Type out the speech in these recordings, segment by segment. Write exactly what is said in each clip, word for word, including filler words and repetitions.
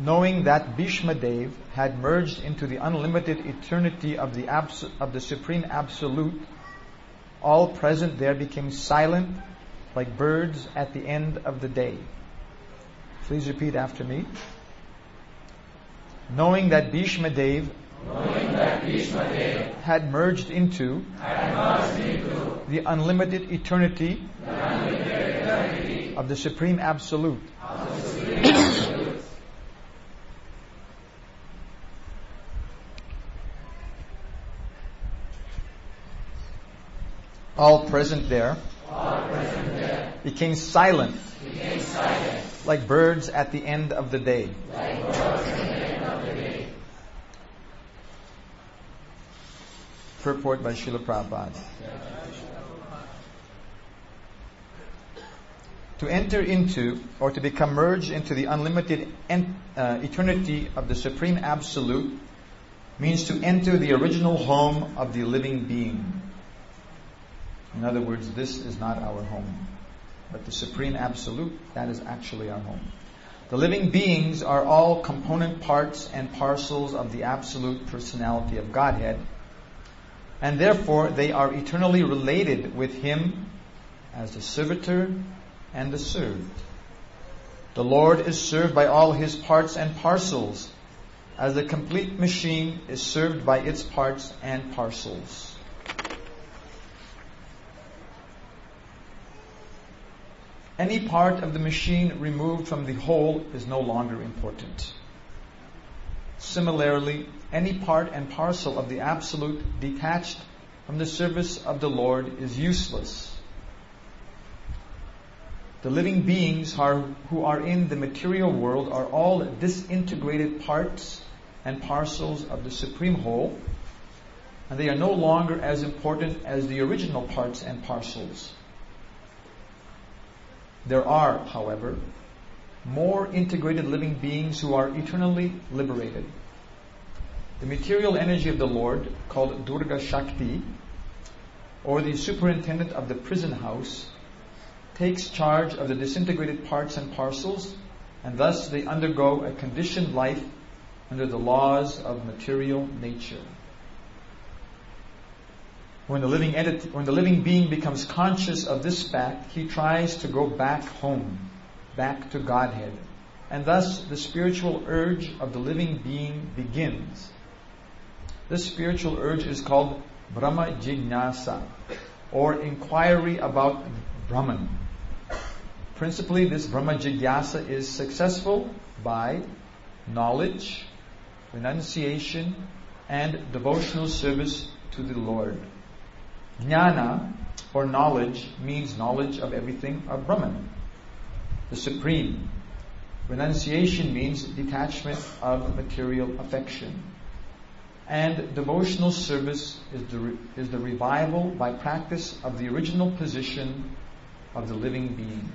knowing that Bhishma Dev had merged into the unlimited eternity of the abs- of the Supreme Absolute, all present there became silent like birds at the end of the day. Please repeat after me. Knowing that Bhishma Dev, Knowing that Bhishma Dev had merged into, had merged into the unlimited eternity, the unlimited eternity of the Supreme Absolute, of the Supreme Absolute, all present there all present there became silent became silent like birds at the end of the day. like birds at the end of the day. Purport by Srila Prabhupada. To enter into, or to become merged into the unlimited en- uh, eternity of the Supreme Absolute means to enter the original home of the living being. In other words, this is not our home, but the Supreme Absolute, that is actually our home. The living beings are all component parts and parcels of the Absolute Personality of Godhead, and therefore they are eternally related with Him as the servitor and the served. The Lord is served by all His parts and parcels, as the complete machine is served by its parts and parcels. Any part of the machine removed from the whole is no longer important. Similarly, any part and parcel of the Absolute detached from the service of the Lord is useless. The living beings are, who are in the material world are all disintegrated parts and parcels of the Supreme Whole, and they are no longer as important as the original parts and parcels. There are, however, more integrated living beings who are eternally liberated. The material energy of the Lord, called Durga Shakti, or the superintendent of the prison house, takes charge of the disintegrated parts and parcels, and thus they undergo a conditioned life under the laws of material nature. When the living entity, when the living being becomes conscious of this fact, he tries to go back home, back to Godhead, and thus the spiritual urge of the living being begins. This spiritual urge is called Brahma Jignasa, or inquiry about Brahman. Principally, this Brahma Jignasa is successful by knowledge, renunciation, and devotional service to the Lord. Jnana, or knowledge, means knowledge of everything of Brahman, the Supreme. Renunciation means detachment of material affection. And devotional service is the, re- is the revival by practice of the original position of the living being.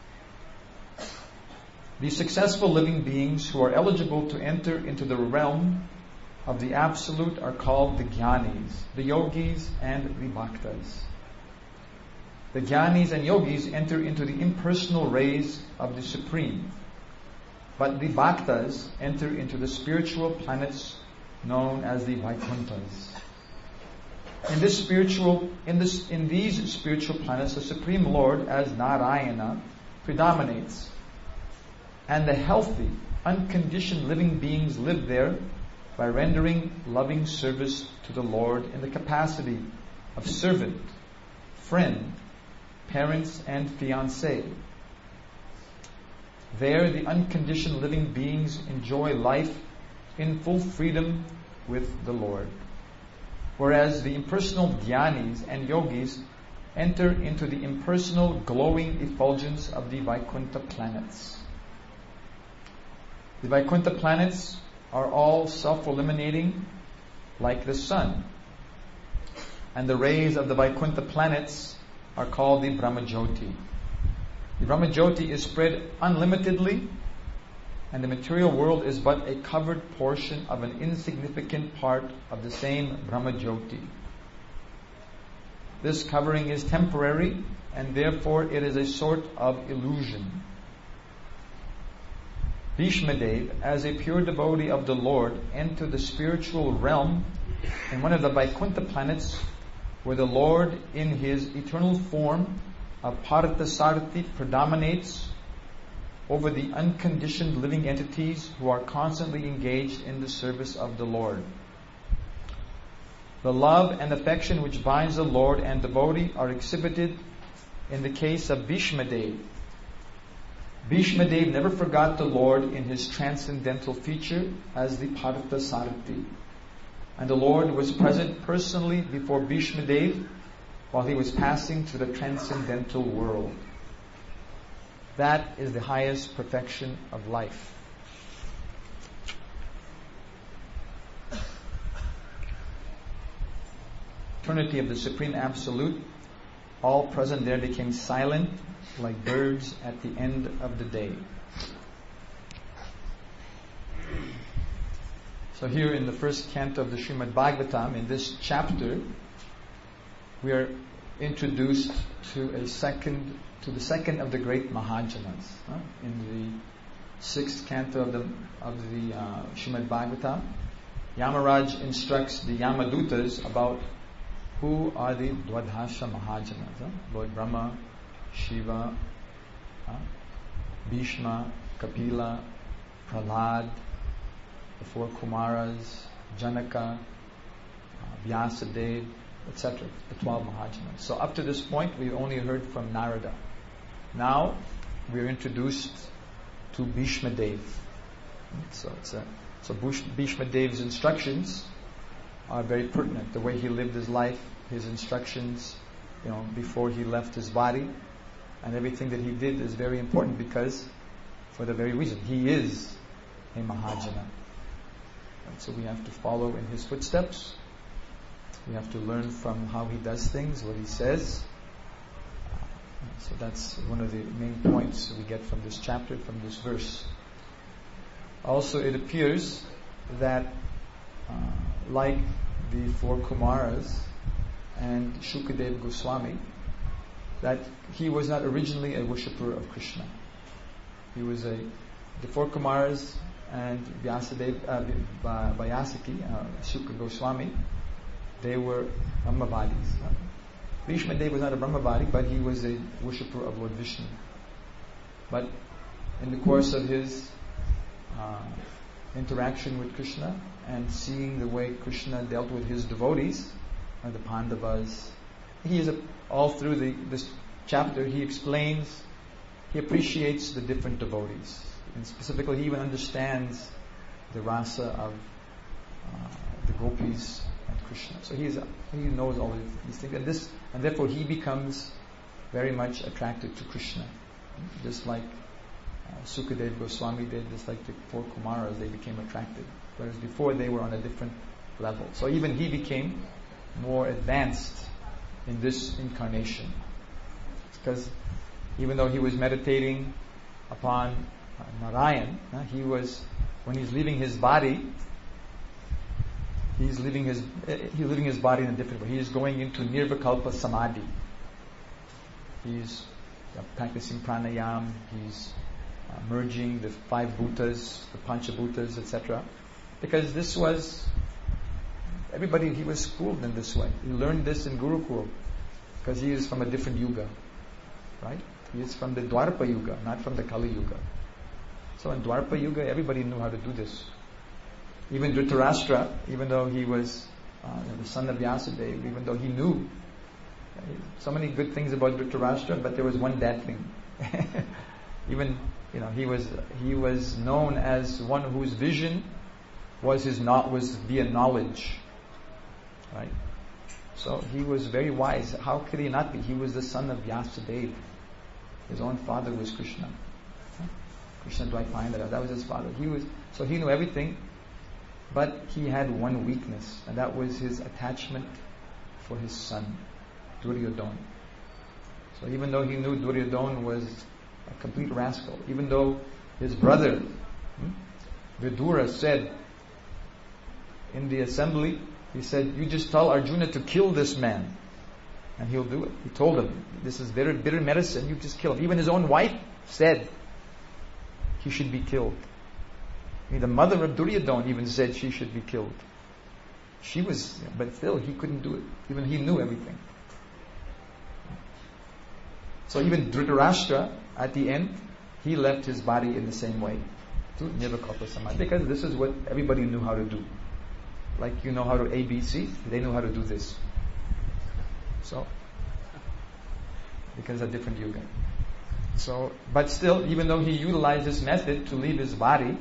The successful living beings who are eligible to enter into the realm of the Absolute are called the Jnanis, the Yogis, and the Bhaktas. The Jnanis and Yogis enter into the impersonal rays of the Supreme, but the Bhaktas enter into the spiritual planets known as the Vaikunthas. In this spiritual, in this, in these spiritual planets, the Supreme Lord, as Narayana, predominates, and the healthy, unconditioned living beings live there by rendering loving service to the Lord in the capacity of servant, friend, parents, and fiancé. There, the unconditioned living beings enjoy life in full freedom with the Lord, whereas the impersonal Jnanis and Yogis enter into the impersonal glowing effulgence of the Vaikuntha planets. The Vaikuntha planets are all self-eliminating like the sun, and the rays of the Vaikuntha planets are called the Brahmajyoti. The Brahmajyoti is spread unlimitedly, and the material world is but a covered portion of an insignificant part of the same Brahmajyoti. This covering is temporary, and therefore it is a sort of illusion. Bhishmadev, as a pure devotee of the Lord, entered the spiritual realm in one of the Vaikuntha planets where the Lord in His eternal form of Parthasarathi predominates over the unconditioned living entities who are constantly engaged in the service of the Lord. The love and affection which binds the Lord and devotee are exhibited in the case of Bhishmadev. Bhishmadev never forgot the Lord in his transcendental feature as the Parthasarathi. And the Lord was present personally before Bhishmadev while he was passing to the transcendental world. That is the highest perfection of life. Eternity of the Supreme Absolute, all present there became silent like birds at the end of the day. So here in the first canto of the Srimad Bhagavatam, in this chapter, we are introduced to a second, to the second of the great Mahajanas. Huh? In the sixth canto of the of the uh, Srimad Bhagavatam, Yamaraj instructs the Yamadutas about who are the Dwadhasha Mahajanas. Huh? Lord Brahma, Shiva, huh? Bhishma, Kapila, Prahlad, the four Kumaras, Janaka, uh, Vyasadeva, et cetera. The twelve Mahajanas. So up to this point, we've only heard from Narada. Now we are introduced to Bhishma Dev. So it's a, so Bhishma Dev's instructions are very pertinent. The way he lived his life, his instructions, you know, before he left his body, and everything that he did is very important because, for the very reason, he is a Mahajana. And so we have to follow in his footsteps. We have to learn from how he does things, what he says. So that's one of the main points we get from this chapter, from this verse. Also, it appears that uh, like the four Kumaras and Shukadev Goswami, that he was not originally a worshipper of Krishna. He was a, the four Kumaras and Vyasadeva, uh, Vyasaki, uh, Shuka Goswami, they were Brahmavadis. Bhishma Dev was not a Brahmavadi, but he was a worshipper of Lord Vishnu. But in the course of his uh, interaction with Krishna and seeing the way Krishna dealt with his devotees, uh, the Pandavas, he is a, all through the, this chapter he explains, he appreciates the different devotees, and specifically he even understands the rasa of uh, the gopis and Krishna. So he is a, he knows all of these things, and this, and therefore he becomes very much attracted to Krishna, just like uh, Sukadeva Goswami did, just like the four Kumaras, they became attracted. Whereas before they were on a different level. So even he became more advanced in this incarnation, because even though he was meditating upon uh, Narayan, uh, he was, when he's leaving his body, he's leaving his uh, he's leaving his body in a different way. He is going into Nirvikalpa Samadhi. He's uh, practicing pranayam. He's uh, merging the five bhutas, the panchabhutas, et cetera. Because this was everybody. He was schooled in this way. He learned this in Gurukul because he is from a different yuga, right? He is from the Dwarpa Yuga, not from the Kali Yuga. So in Dwarpa Yuga, everybody knew how to do this. Even Dhritarashtra, even though he was uh, the son of Vyasadeva, even though he knew uh, so many good things about Dhritarashtra, but there was one bad thing. Even, you know, he was he was known as one whose vision was his not was via knowledge, right? So he was very wise. How could he not be? He was the son of Vyasadeva. His own father was Krishna. Krishna Dvaipayandara, that was his father. He was so he knew everything, but he had one weakness, and that was his attachment for his son, Duryodhana. So even though he knew Duryodhana was a complete rascal, even though his brother hmm, Vidura said in the assembly, he said, "You just tell Arjuna to kill this man, and he'll do it." He told him, "This is bitter, bitter medicine. You just kill him." Even his own wife said he should be killed. I mean, the mother of Duryodhana even said she should be killed. She was, but still he couldn't do it. Even he knew everything. So even Dhritarashtra, at the end, he left his body in the same way. To Nirvikalpa Samadhi. Because this is what everybody knew how to do. Like you know how to A B C, they knew how to do this. So, because of different yuga. So, but still, even though he utilized this method to leave his body,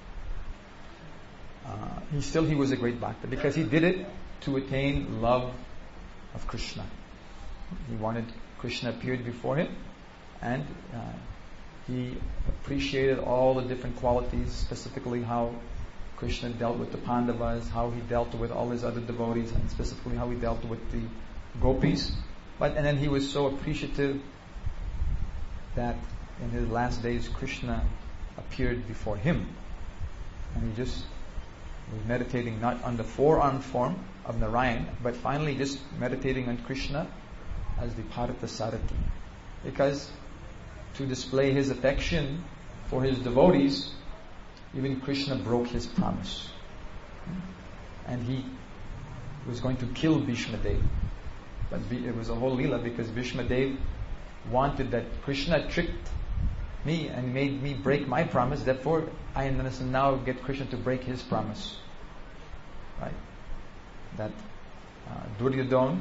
uh, he still he was a great bhakta because he did it to attain love of Krishna. He wanted Krishna appeared before him, and uh, he appreciated all the different qualities, specifically how Krishna dealt with the Pandavas, how he dealt with all his other devotees, and specifically how he dealt with the gopis. But and then he was so appreciative that in his last days Krishna appeared before him, and he just was meditating not on the four-armed form of Narayan, but finally just meditating on Krishna as the Parata Sarati, because to display his affection for his devotees, even Krishna broke his promise, and he was going to kill Bhishma Dev. But it was a whole lila because Bhishma Dev wanted that Krishna tricked me and made me break my promise, therefore I must now get Krishna to break his promise. Right? That uh, Duryodhana,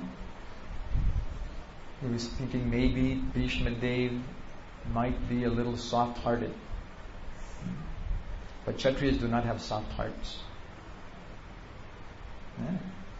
he was thinking maybe Bhishma Dev might be a little soft-hearted. But Kshatriyas do not have soft hearts. Yeah.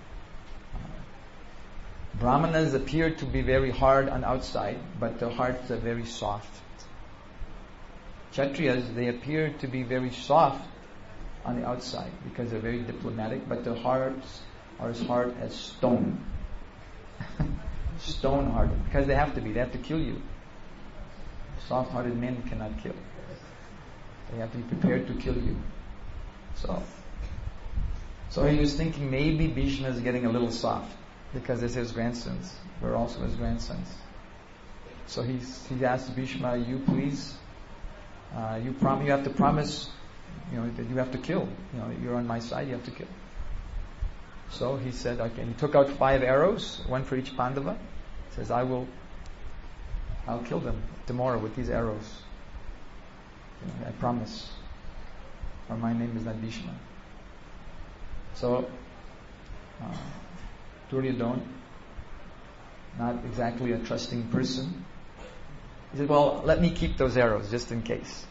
Brahmanas appear to be very hard on outside, but their hearts are very soft. Kshatriyas, they appear to be very soft on the outside because they're very diplomatic, but their hearts are as hard as stone. Stone-hearted. Because they have to be. They have to kill you. Soft-hearted men cannot kill. They have to be prepared to kill you. So, so he was thinking maybe Bhishma is getting a little soft because they're his grandsons. We're also his grandsons. So he he asked Bhishma, "You please, uh, you prom- you have to promise, you know, that you have to kill. You know, you're on my side. You have to kill." So he said, "Okay." He took out five arrows, one for each Pandava. He says, "I will, I'll kill them tomorrow with these arrows. You know, I promise. Or my name is not Bhishma." So, uh, Duryodhana, not exactly a trusting person, he said, "Well, let me keep those arrows just in case."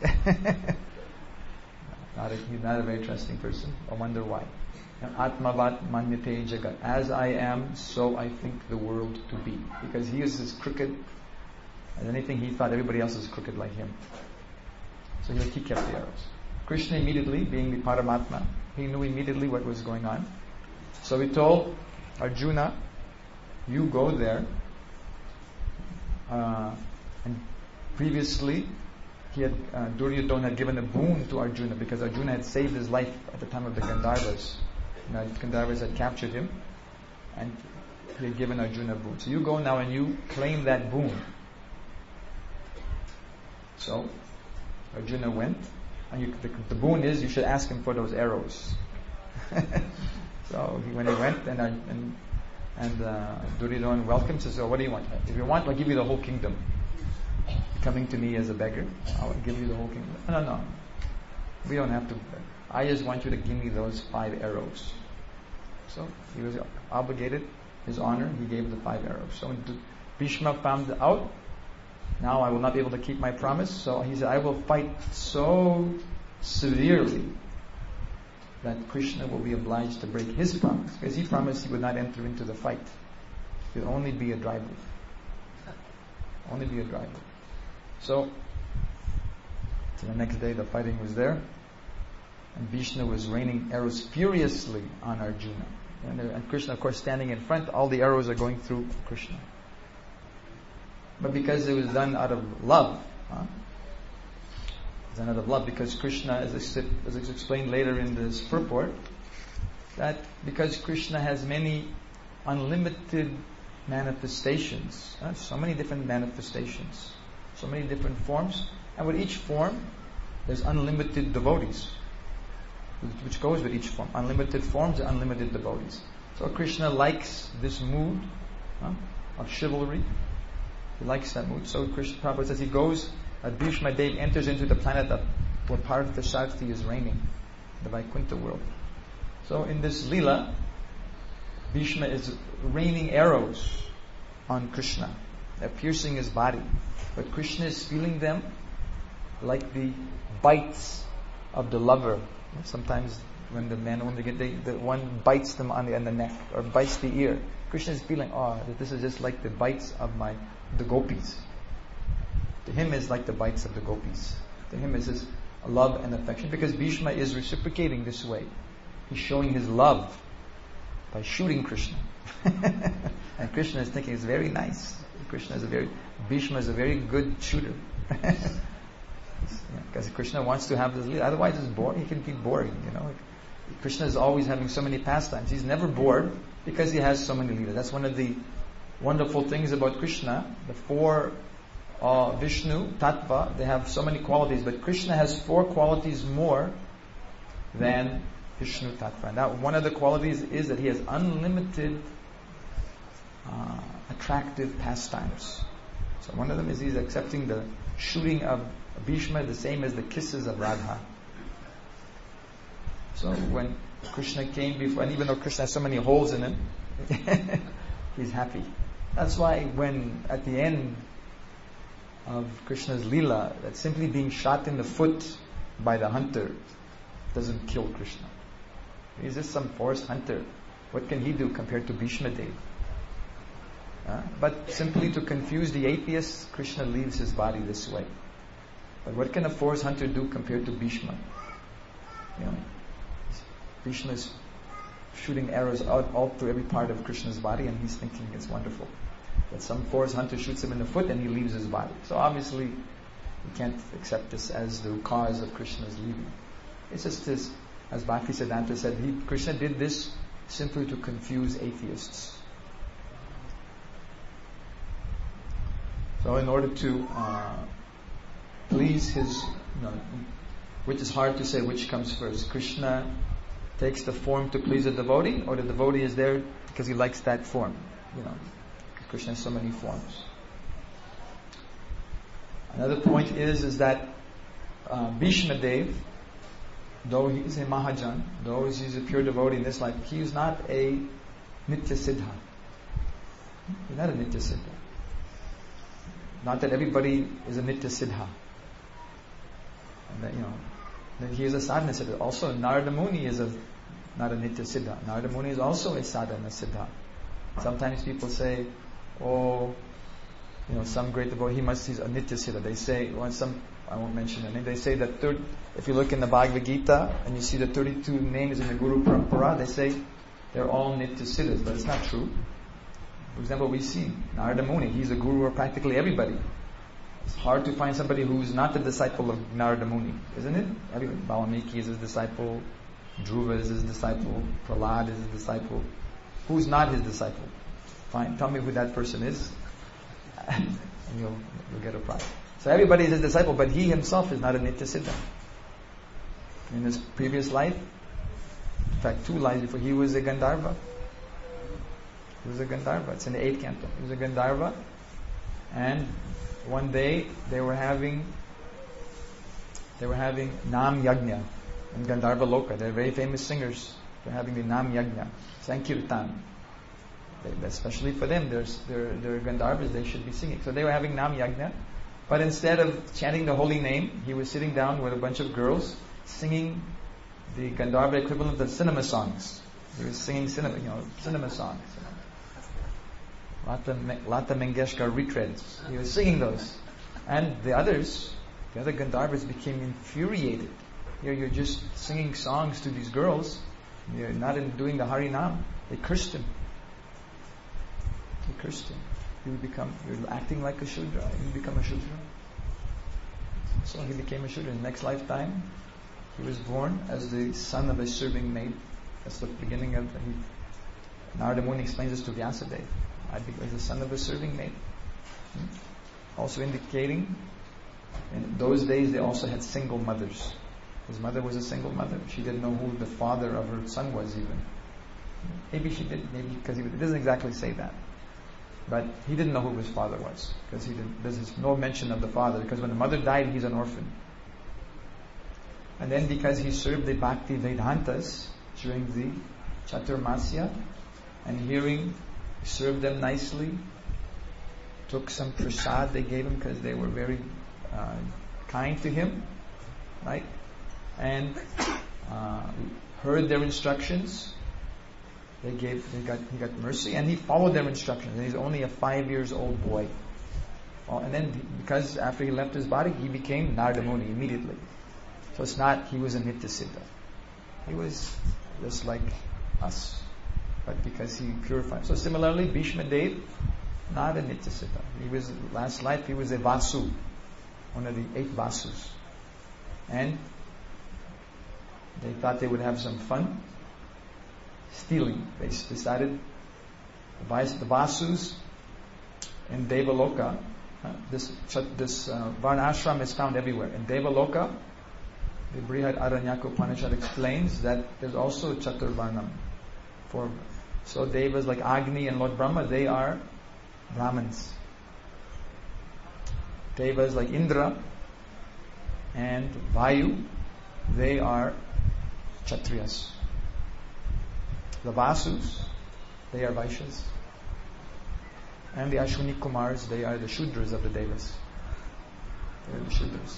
not a, he's not a very trusting person. I wonder why. Atmavat manyate jagat. As I am, so I think the world to be. Because he is as crooked as anything, he thought everybody else is crooked like him. So he kept the arrows. Krishna immediately, being the Paramatma, he knew immediately what was going on. So he told Arjuna, "You go there." Uh, and previously, he had uh, Duryodhana had given a boon to Arjuna because Arjuna had saved his life at the time of the Gandharvas. You know, the Gandharvas had captured him, and he had given Arjuna a boon. So you go now and you claim that boon. So Arjuna went, and you, the, the boon is you should ask him for those arrows. So he, when he went, and uh, and, and uh, Duryodhana welcomed, says, "So what do you want? If you want, I'll give you the whole kingdom. Coming to me as a beggar, I'll give you the whole kingdom." No, no, no. We don't have to. I just want you to give me those five arrows. So he was obligated, his honor, he gave the five arrows. So when Bhishma found out, now I will not be able to keep my promise. So he said, "I will fight so severely that Krishna will be obliged to break his promise." Because he promised he would not enter into the fight. He would only be a driver. Only be a driver. So, so the next day the fighting was there. And Bhishma was raining arrows furiously on Arjuna. And, and Krishna, of course, standing in front, all the arrows are going through Krishna. But because it was done out of love, huh? It was done out of love, because Krishna, as is explained later in this purport, that because Krishna has many unlimited manifestations, huh? so many different manifestations, so many different forms, and with each form, there's unlimited devotees. which goes with each form. Unlimited forms, unlimited devotees. So Krishna likes this mood huh, of chivalry. He likes that mood. So Krishna Prabhupada says he goes, uh, Bhishma Dev enters into the planet of, where Partha Shakti is reigning, the Vaikuntha world. So in this Leela, Bhishma is raining arrows on Krishna. They're piercing his body. But Krishna is feeling them like the bites of the lover. Sometimes when the man only get, they, the one bites them on the, on the neck or bites the ear. Krishna is feeling, oh, this is just like the bites of my the gopis. To him is like the bites of the gopis. To him is his love and affection, because Bhishma is reciprocating this way. He's showing his love by shooting Krishna. And Krishna is thinking it's very nice. Krishna is a very Bhishma is a very good shooter. Yeah, because Krishna wants to have this leela. Otherwise it's boring. He can be boring, you know. Krishna is always having so many pastimes. He's never bored because he has so many leela. That's one of the wonderful things about Krishna. The four uh, Vishnu, Tattva, they have so many qualities, but Krishna has four qualities more than Vishnu Tattva. And that one of the qualities is that he has unlimited uh, attractive pastimes. So one of them is he's accepting the shooting of Bhishma the same as the kisses of Radha. So when Krishna came before, and even though Krishna has so many holes in him, he's happy. That's why when at the end of Krishna's Leela, that simply being shot in the foot by the hunter doesn't kill Krishna. He's just some forest hunter. What can he do compared to Bhishma Dev? Uh, but simply to confuse the atheists, Krishna leaves his body this way. But what can a forest hunter do compared to Bhishma? You know, Bhishma is shooting arrows out all through every part of Krishna's body, and he's thinking it's wonderful. But some forest hunter shoots him in the foot and he leaves his body. So obviously, we can't accept this as the cause of Krishna's leaving. It's just this, as Bhaktisiddhanta said, he, Krishna did this simply to confuse atheists. So in order to uh, please his, you know, which is hard to say which comes first. Krishna takes the form to please the devotee, or the devotee is there because he likes that form. You know, Krishna has so many forms. Another point is is that uh, Bhishma Dev, though he is a Mahajan, though he is a pure devotee in this life, he is not a Nitya Siddha. He's not a Nitya Siddha. Not that everybody is a Nitya Siddha. And that, you know, that he is a sadhana siddha. Also, Narada Muni is a not a Nitya Siddha. Narada Muni is also a sadhana siddha. Sometimes people say, oh, you know, some great devotee, he must be a Nitya Siddha. They say, well, some, I won't mention their name, they say that third, if you look in the Bhagavad Gita and you see the thirty-two names in the Guru Parampara, they say they're all Nitya Siddhas, but it's not true. For example, we see Narada Muni, he's a guru of practically everybody. It's hard to find somebody who's not the disciple of Narada Muni, isn't it? Everybody. Valmiki is his disciple, Dhruva is his disciple, Prahlad is his disciple. Who's not his disciple? Fine, tell me who that person is, and you'll, you'll get a prize. So everybody is his disciple, but he himself is not a Nitya Siddha. In his previous life, in fact two lives before, he was a Gandharva. He was a Gandharva. It's in the eighth canto. He was a Gandharva, and one day they were having they were having Nam Yajna in Gandharva Loka. They're very famous singers. They're having the Nam Yajna, Sankirtan. They, especially for them, there's, they're, they're Gandharvas, they should be singing. So they were having Nam Yajna, but instead of chanting the holy name, he was sitting down with a bunch of girls singing the Gandharva equivalent of cinema songs. He was singing cinema, you know, cinema songs. You know. Lata, Lata Mangeshkar retreads. He was singing those. And the others, the other Gandharvas became infuriated. Here you're just singing songs to these girls. You're not in doing the Harinam. They cursed him. They cursed him. You become, you're acting like a Shudra. You become a Shudra. So he became a Shudra. In the next lifetime, he was born as the son of a serving maid. That's the beginning of, he, Narada Muni explains this to Vyasadeva. I was the son of a serving maid. Hmm? Also indicating, in those days they also had single mothers. His mother was a single mother. She didn't know who the father of her son was even. Maybe she did, maybe because he it doesn't exactly say that. But he didn't know who his father was because he didn't. There's no mention of the father because when the mother died, he's an orphan. And then because he served the Bhakti Vedantas during the Chaturmasya, and hearing, he served them nicely, took some prasad they gave him because they were very uh, kind to him, right? And uh, heard their instructions. They gave, they got, he got mercy, and he followed their instructions. And he's only a five years old boy. Oh, and then because after he left his body, he became Narada Muni immediately. So it's not he was a Nityasiddha. He was just like us, but because he purified. So similarly, Bhishma Dev, not a Nityasiddha. He was last life he was a Vasu, one of the eight Vasus, and they thought they would have some fun stealing. They decided the Vasus in Devaloka. Uh, this this uh, Varnashram is found everywhere. In Devaloka, the Brihad Aranyaka Upanishad explains that there's also Chaturvarnam. For so Devas like Agni and Lord Brahma, they are Brahmins. Devas like Indra and Vayu, they are Kshatriyas. The Vasus, they are Vaishyas. And the Ashwini Kumars, they are the Shudras of the Devas. They are the Shudras.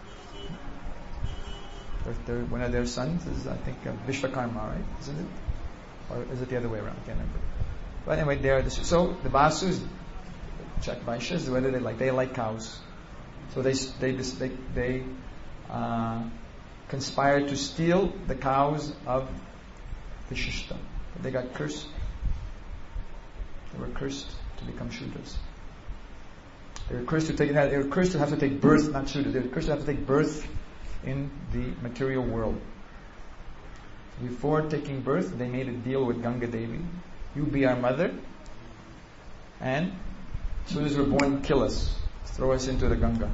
They're, they're, one of their sons is, I think, uh, Vishvakarma, right? Isn't it? Or is it the other way around? I can't remember. But anyway, they are the so the Vasus, check Vaishyas, whether they like they like cows, so they they they they uh, conspired to steal the cows of Vishishta. They got cursed. They were cursed to become Shudras. They were cursed to take. They were cursed to have to take birth, not Shudras. They were cursed to have to take birth in the material world. Before taking birth, they made a deal with Ganga Devi. You be our mother, and as soon as we're born, kill us. Throw us into the Ganga.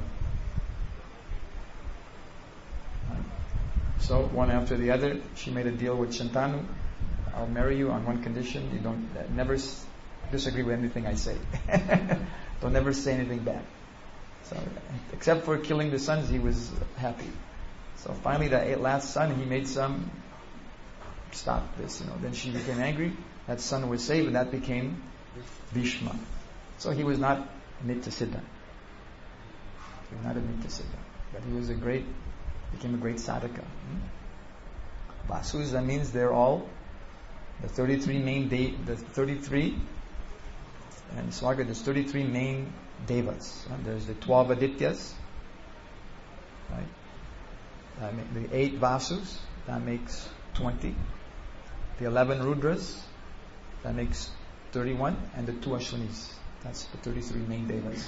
So, one after the other, she made a deal with Shantanu. I'll marry you on one condition. You don't uh, never s- disagree with anything I say. Don't ever say anything bad. So, except for killing the sons, he was happy. So finally, that last son, he made some stop this. You know, then she became angry. That son was saved, and that became Bhishma. So he was not Nityasiddha. He was not a Nityasiddha, but he was a great, became a great sadhaka. Hmm? Vasus, that means they're all the thirty-three main de- the thirty-three, and Swaga, there's thirty-three main devas. Right? There's the twelve Adityas, right? That make, the eight Vasus, that makes twenty. The eleven Rudras, that makes thirty-one, and the two Ashwinis, that's the thirty-three main devas.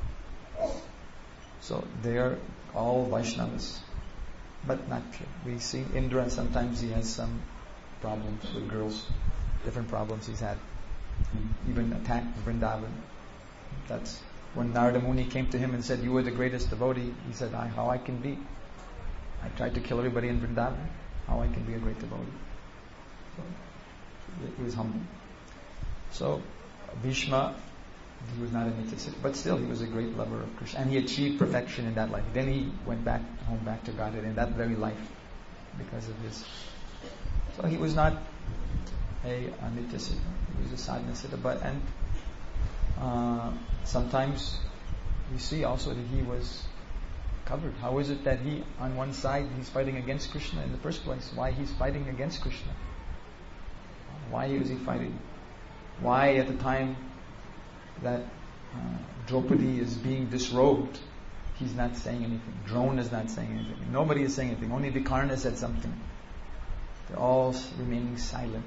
So they are all Vaishnavas, but not pure. We see Indra, sometimes he has some problems with girls, different problems he's had. He even attacked Vrindavan. That's when Narada Muni came to him and said, "You are the greatest devotee." He said, I, "How I can be? I tried to kill everybody in Vrindavan. How I can be a great devotee?" So he was humble. So Bhishma, he was not a Nityasiddha, but still he was a great lover of Krishna, and he achieved perfection in that life. Then he went back home, back to Godhead in that very life, because of his. So he was not a, a Nityasiddha. He was a Sadhana-siddha. But and uh, sometimes we see also that he was covered. How is it that he, on one side, he's fighting against Krishna in the first place? Why he's fighting against Krishna? Why is he fighting? Why at the time that uh, Draupadi is being disrobed, he's not saying anything. Drona is not saying anything. Nobody is saying anything. Only Vikarna said something. They're all remaining silent.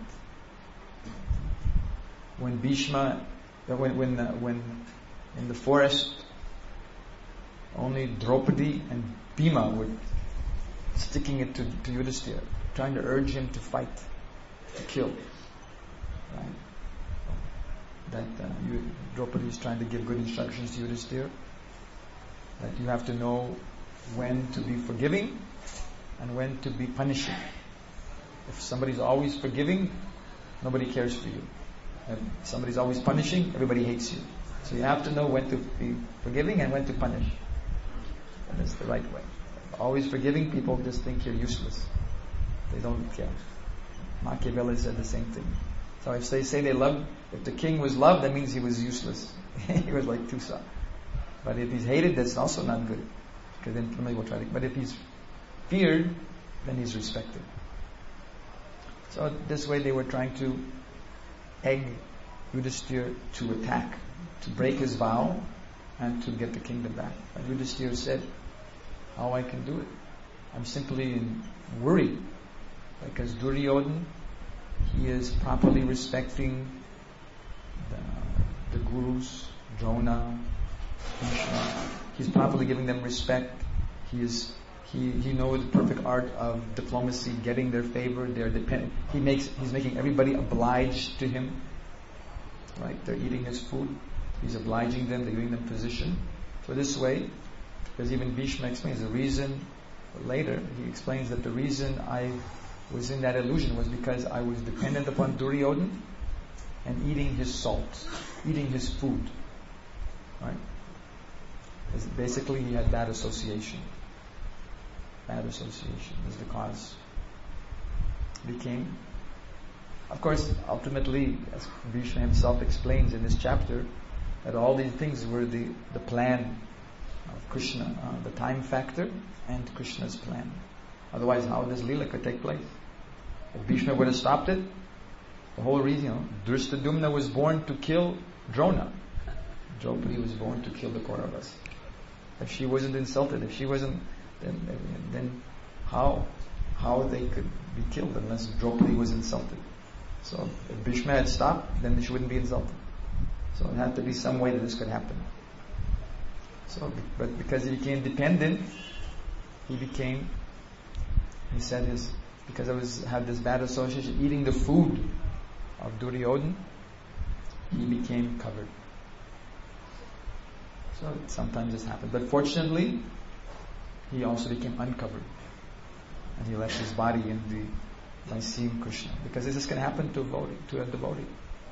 When Bhishma, when when uh, when in the forest, only Draupadi and Bhima were sticking it to, to Yudhishthira, trying to urge him to fight, to kill. Right? That uh, you, Draupadi is trying to give good instructions to Yudhishthira, that you have to know when to be forgiving and when to be punishing. If somebody's always forgiving, nobody cares for you. If somebody's always punishing, everybody hates you. So you have to know when to be forgiving and when to punish. And that's the right way. Always forgiving, people just think you're useless. They don't care. Machiavelli said the same thing. So if they say they love, if the king was loved, that means he was useless. He was like Tusa. But if he's hated, that's also not good. Because then somebody will try to. But if he's feared, then he's respected. So this way they were trying to egg Yudhishthira to attack, to break his vow, and to get the kingdom back. And Yudhishthira said, how I can do it? I'm simply in worry. Because Duryodhana, he is properly respecting the, the gurus, Drona, Krishna. He's properly giving them respect. He is he he knows the perfect art of diplomacy, getting their favor. They're dependent. He makes he's making everybody obliged to him. Right? They're eating his food. He's obliging them. They're giving them position. So this way, because even Bhishma explains the reason. Later, he explains that the reason I was in that illusion was because I was dependent upon Duryodhana and eating his salt, eating his food. Right? Because basically he had bad association. Bad association is the cause. Became, of course, ultimately, as Vishnu himself explains in this chapter, that all these things were the, the plan of Krishna, uh, the time factor and Krishna's plan. Otherwise, how this Leela could take place? If Bhishma would have stopped it, the whole reason, you know, Drishtadyumna was born to kill Drona. Draupadi was born to kill the Kauravas. If she wasn't insulted, if she wasn't, then then how how they could be killed unless Draupadi was insulted? So if Bhishma had stopped, then she wouldn't be insulted. So it had to be some way that this could happen. So, but because he became dependent, he became, he said his, because I was had this bad association, eating the food of Duryodhana, he became covered. So sometimes this happens. But fortunately, he also became uncovered. And he left his body in the Lyceum Krishna. Because this is going to happen to a devotee. To a devotee.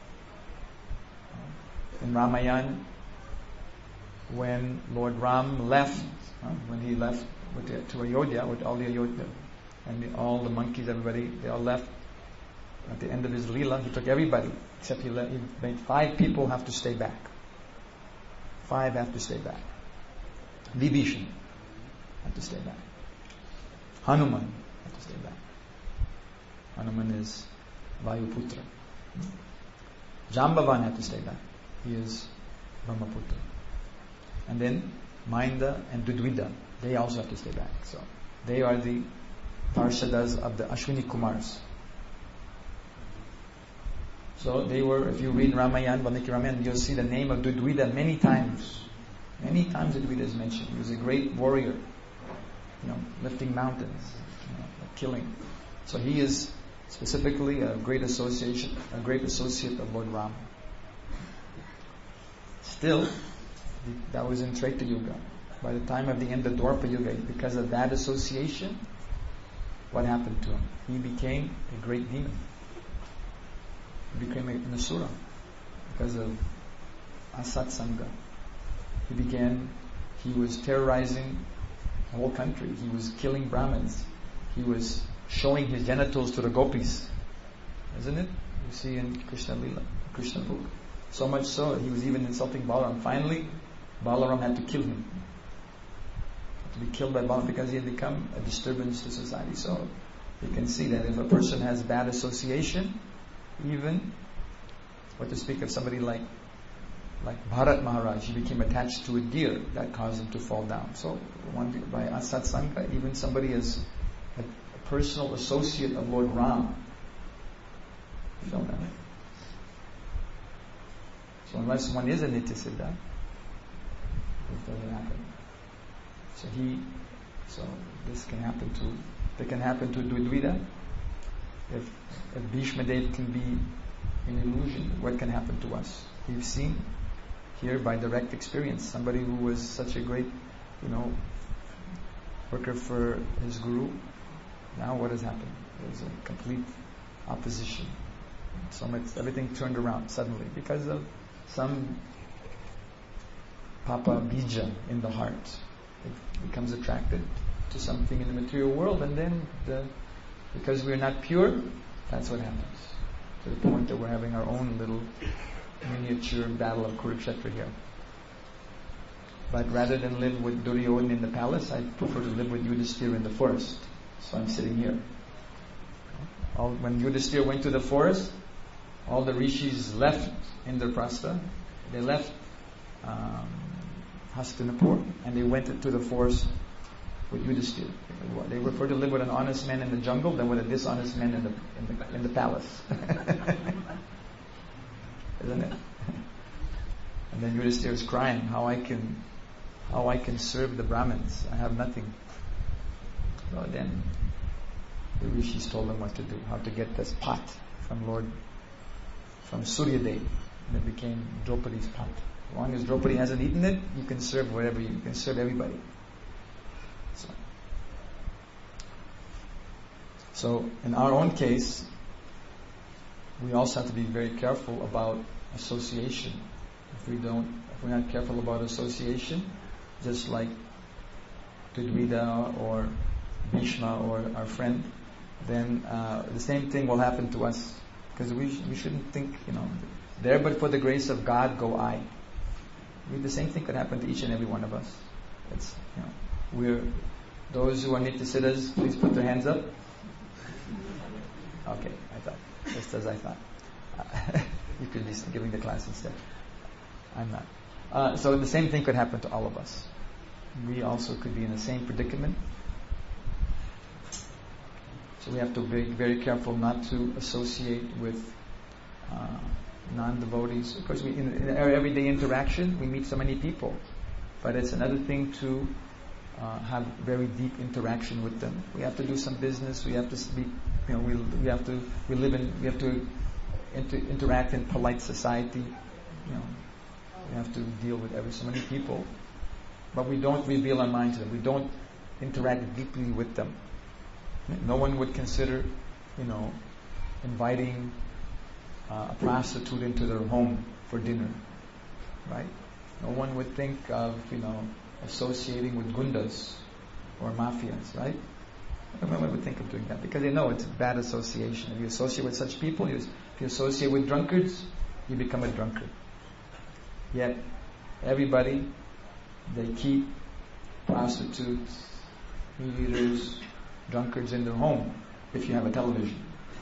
In Ramayana, when Lord Ram left, uh, when he left with the, to Ayodhya, with all the Ayodhya, and the, all the monkeys, everybody, they all left. At the end of his Leela, he took everybody, except he, let, he made five people have to stay back. Five have to stay back. Vibhishan have to stay back. Hanuman have to stay back. Hanuman is Vayuputra. Jambavan had to stay back. He is Brahmaputra. And then Mainda and Dudwida, they also have to stay back. So they are the Parshadas of the Ashwini Kumars. So they were, if you read Ramayana, Valmiki Ramayana, you'll see the name of Dudwida many times. Many times Dudwida is mentioned. He was a great warrior, you know, lifting mountains, you know, killing. So he is specifically a great association, a great associate of Lord Ram. Still, that was in Treta Yuga. By the time of the end of Dwapara Yuga, because of that association, what happened to him? He became a great demon. He became an asura because of asatsanga. He began, he was terrorizing the whole country. He was killing Brahmins. He was showing his genitals to the gopis. Isn't it? You see in Krishna Leela, Krishna book. So much so, he was even insulting Balaram. Finally, Balaram had to kill him. Had to be killed by Balaram because he had become a disturbance to society. So, you can see that if a person has bad association, even, what to speak of somebody like like Bharat Maharaj, he became attached to a deer that caused him to fall down. So, one by Asat Sangha, even somebody as a, a personal associate of Lord Ram, you feel that? So unless one is a Nitya Siddha, it doesn't happen. So he, so this can happen to, it can happen to Dudwida. If, if Bhishma Dev can be an illusion, what can happen to us? We've seen here by direct experience, somebody who was such a great, you know, worker for his guru, Now what has happened? There's a complete opposition. So much, everything turned around suddenly because of some Papa Bija in the heart. It becomes attracted to something in the material world, and then the, because we're not pure, that's what happens. To the point that we're having our own little miniature battle of Kurukshetra here. But rather than live with Duryodhana in the palace, I prefer to live with Yudhishthira in the forest. So I'm sitting here. All, when Yudhishthira went to the forest, all the rishis left Indraprastha. They left um, Hastinapur, and they went to the forest with Yudhishthira. They prefer to live with an honest man in the jungle than with a dishonest man in the in the, in the palace. Isn't it? And then Yudhishthira is crying, how I can how I can serve the Brahmins. I have nothing. So then the rishis told him what to do, how to get this pot from Lord, from Suryadev. And it became Draupadi's pot. As long as Draupadi hasn't eaten it, you can serve wherever you, you can serve everybody. So, so in our own case, we also have to be very careful about association. If we don't, if we're not careful about association, just like Tudvida or Bhishma or our friend, then uh, the same thing will happen to us. Because we sh- we shouldn't think, you know, there but for the grace of God go I. We, the same thing could happen to each and every one of us. It's, you know, we're those who are Nityasiddhas, please put their hands up. Okay, I thought, just as I thought. Uh, you could be giving the class instead. I'm not. Uh, so the same thing could happen to all of us. We also could be in the same predicament. So we have to be very careful not to associate with uh, non-devotees. Of course, we, in, in our everyday interaction, we meet so many people. But it's another thing to uh, have very deep interaction with them. We have to do some business. We have to speak. You know, we we have to we live in. We have to inter- interact in polite society. You know, we have to deal with every so many people. But we don't reveal our mind to them. We don't interact deeply with them. No one would consider, you know, inviting uh, a prostitute into their home for dinner, right? No one would think of, you know, associating with gundas or mafias, right? No one would think of doing that because they know it's a bad association. If you associate with such people, you, if you associate with drunkards, you become a drunkard. Yet, everybody, they keep prostitutes, meat eaters, drunkards in their home if you have a television.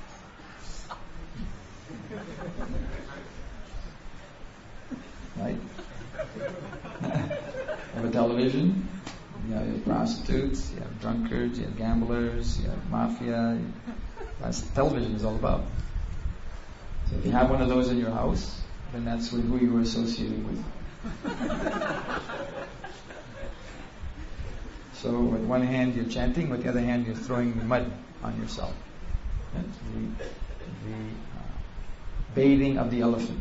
Right? You have a television, you have prostitutes, you have drunkards, you have gamblers, you have mafia. That's what television is all about. So if you have one of those in your house, then that's who you were associating with. So with one hand you're chanting, with the other hand you're throwing mud on yourself. That's the, the uh, bathing of the elephant.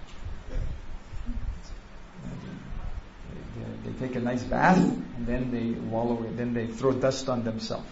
They, they take a nice bath and then they wallow it, then they throw dust on themselves.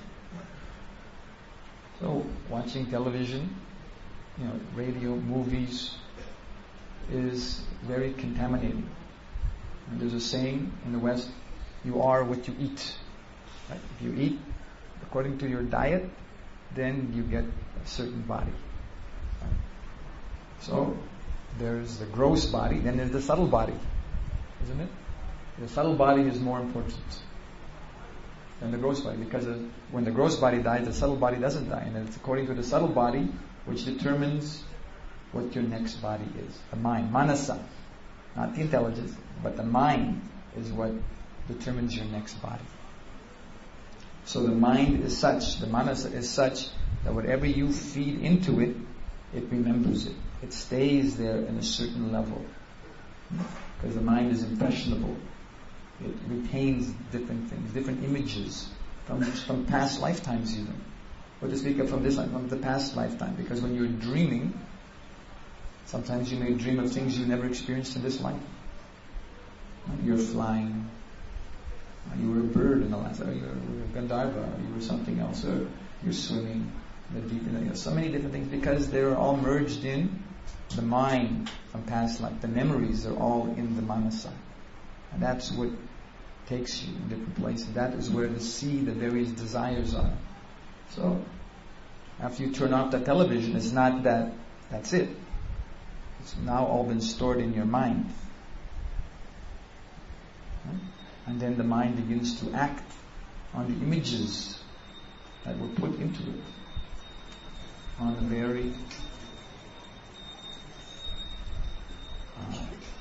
So watching television, you know, radio, movies is very contaminating. And there's a saying in the West, you are what you eat. Right? If you eat according to your diet, then you get a certain body. Right? So there's the gross body, then there's the subtle body, isn't it? The subtle body is more important than the gross body because when the gross body dies, the subtle body doesn't die, and it's according to the subtle body which determines what your next body is. The mind, manasa, not the intelligence, but the mind is what determines your next body. So the mind is such, the manasa is such, that whatever you feed into it, it remembers it. It stays there in a certain level. Because the mind is impressionable. It retains different things, different images from from past lifetimes even. Or to speak of from this life, from the past lifetime. Because when you're dreaming, sometimes you may dream of things you never experienced in this life. You're flying. You were a bird in the last life. You were a Gandharva. Or you were something else. Or you're swimming in the deep, you know, so many different things, because they're all merged in the mind from past life. The memories are all in the manasa. And that's what takes you in different places. That is where the seed, the various desires are. So, after you turn off the television, it's not that that's it. It's now all been stored in your mind. Right? And then the mind begins to act on the images that were put into it on a very uh,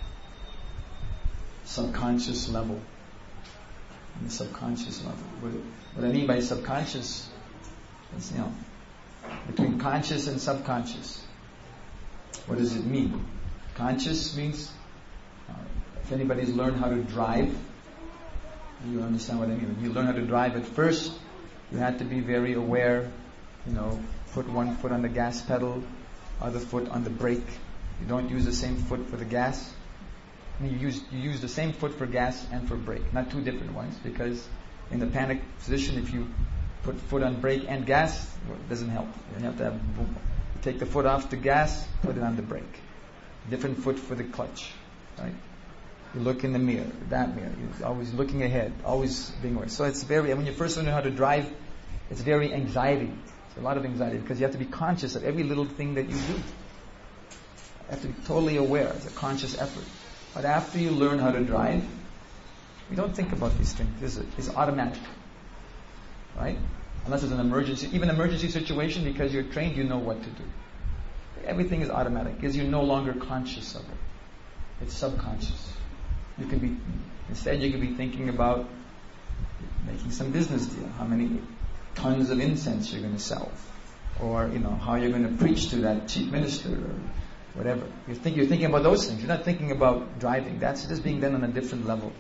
subconscious level. On the subconscious level. What, what I mean by subconscious is, you know, between conscious and subconscious. What does it mean? Conscious means, uh, if anybody's learned how to drive, you understand what I mean. When you learn how to drive, at first you had to be very aware, you know, put one foot on the gas pedal, other foot on the brake. You don't use the same foot for the gas. I mean, you use you use the same foot for gas and for brake, not two different ones, because in the panic position, if you put foot on brake and gas, well, it doesn't help. You have to have boom. You take the foot off the gas, put it on the brake. Different foot for the clutch, right? You look in the mirror, that mirror. You're always looking ahead, always being aware. So it's very, when you first learn how to drive, it's very anxiety. It's a lot of anxiety because you have to be conscious of every little thing that you do. You have to be totally aware. It's a conscious effort. But after you learn how to drive, you don't think about these things. It's, it's automatic. Right? Unless it's an emergency, even emergency situation, because you're trained, you know what to do. Everything is automatic because you're no longer conscious of it. It's subconscious. You can be, instead you can be thinking about making some business deal. How many tons of incense you're going to sell. Or, you know, how you're going to preach to that chief minister or whatever. You think you're thinking about those things. You're not thinking about driving. That's just being done on a different level.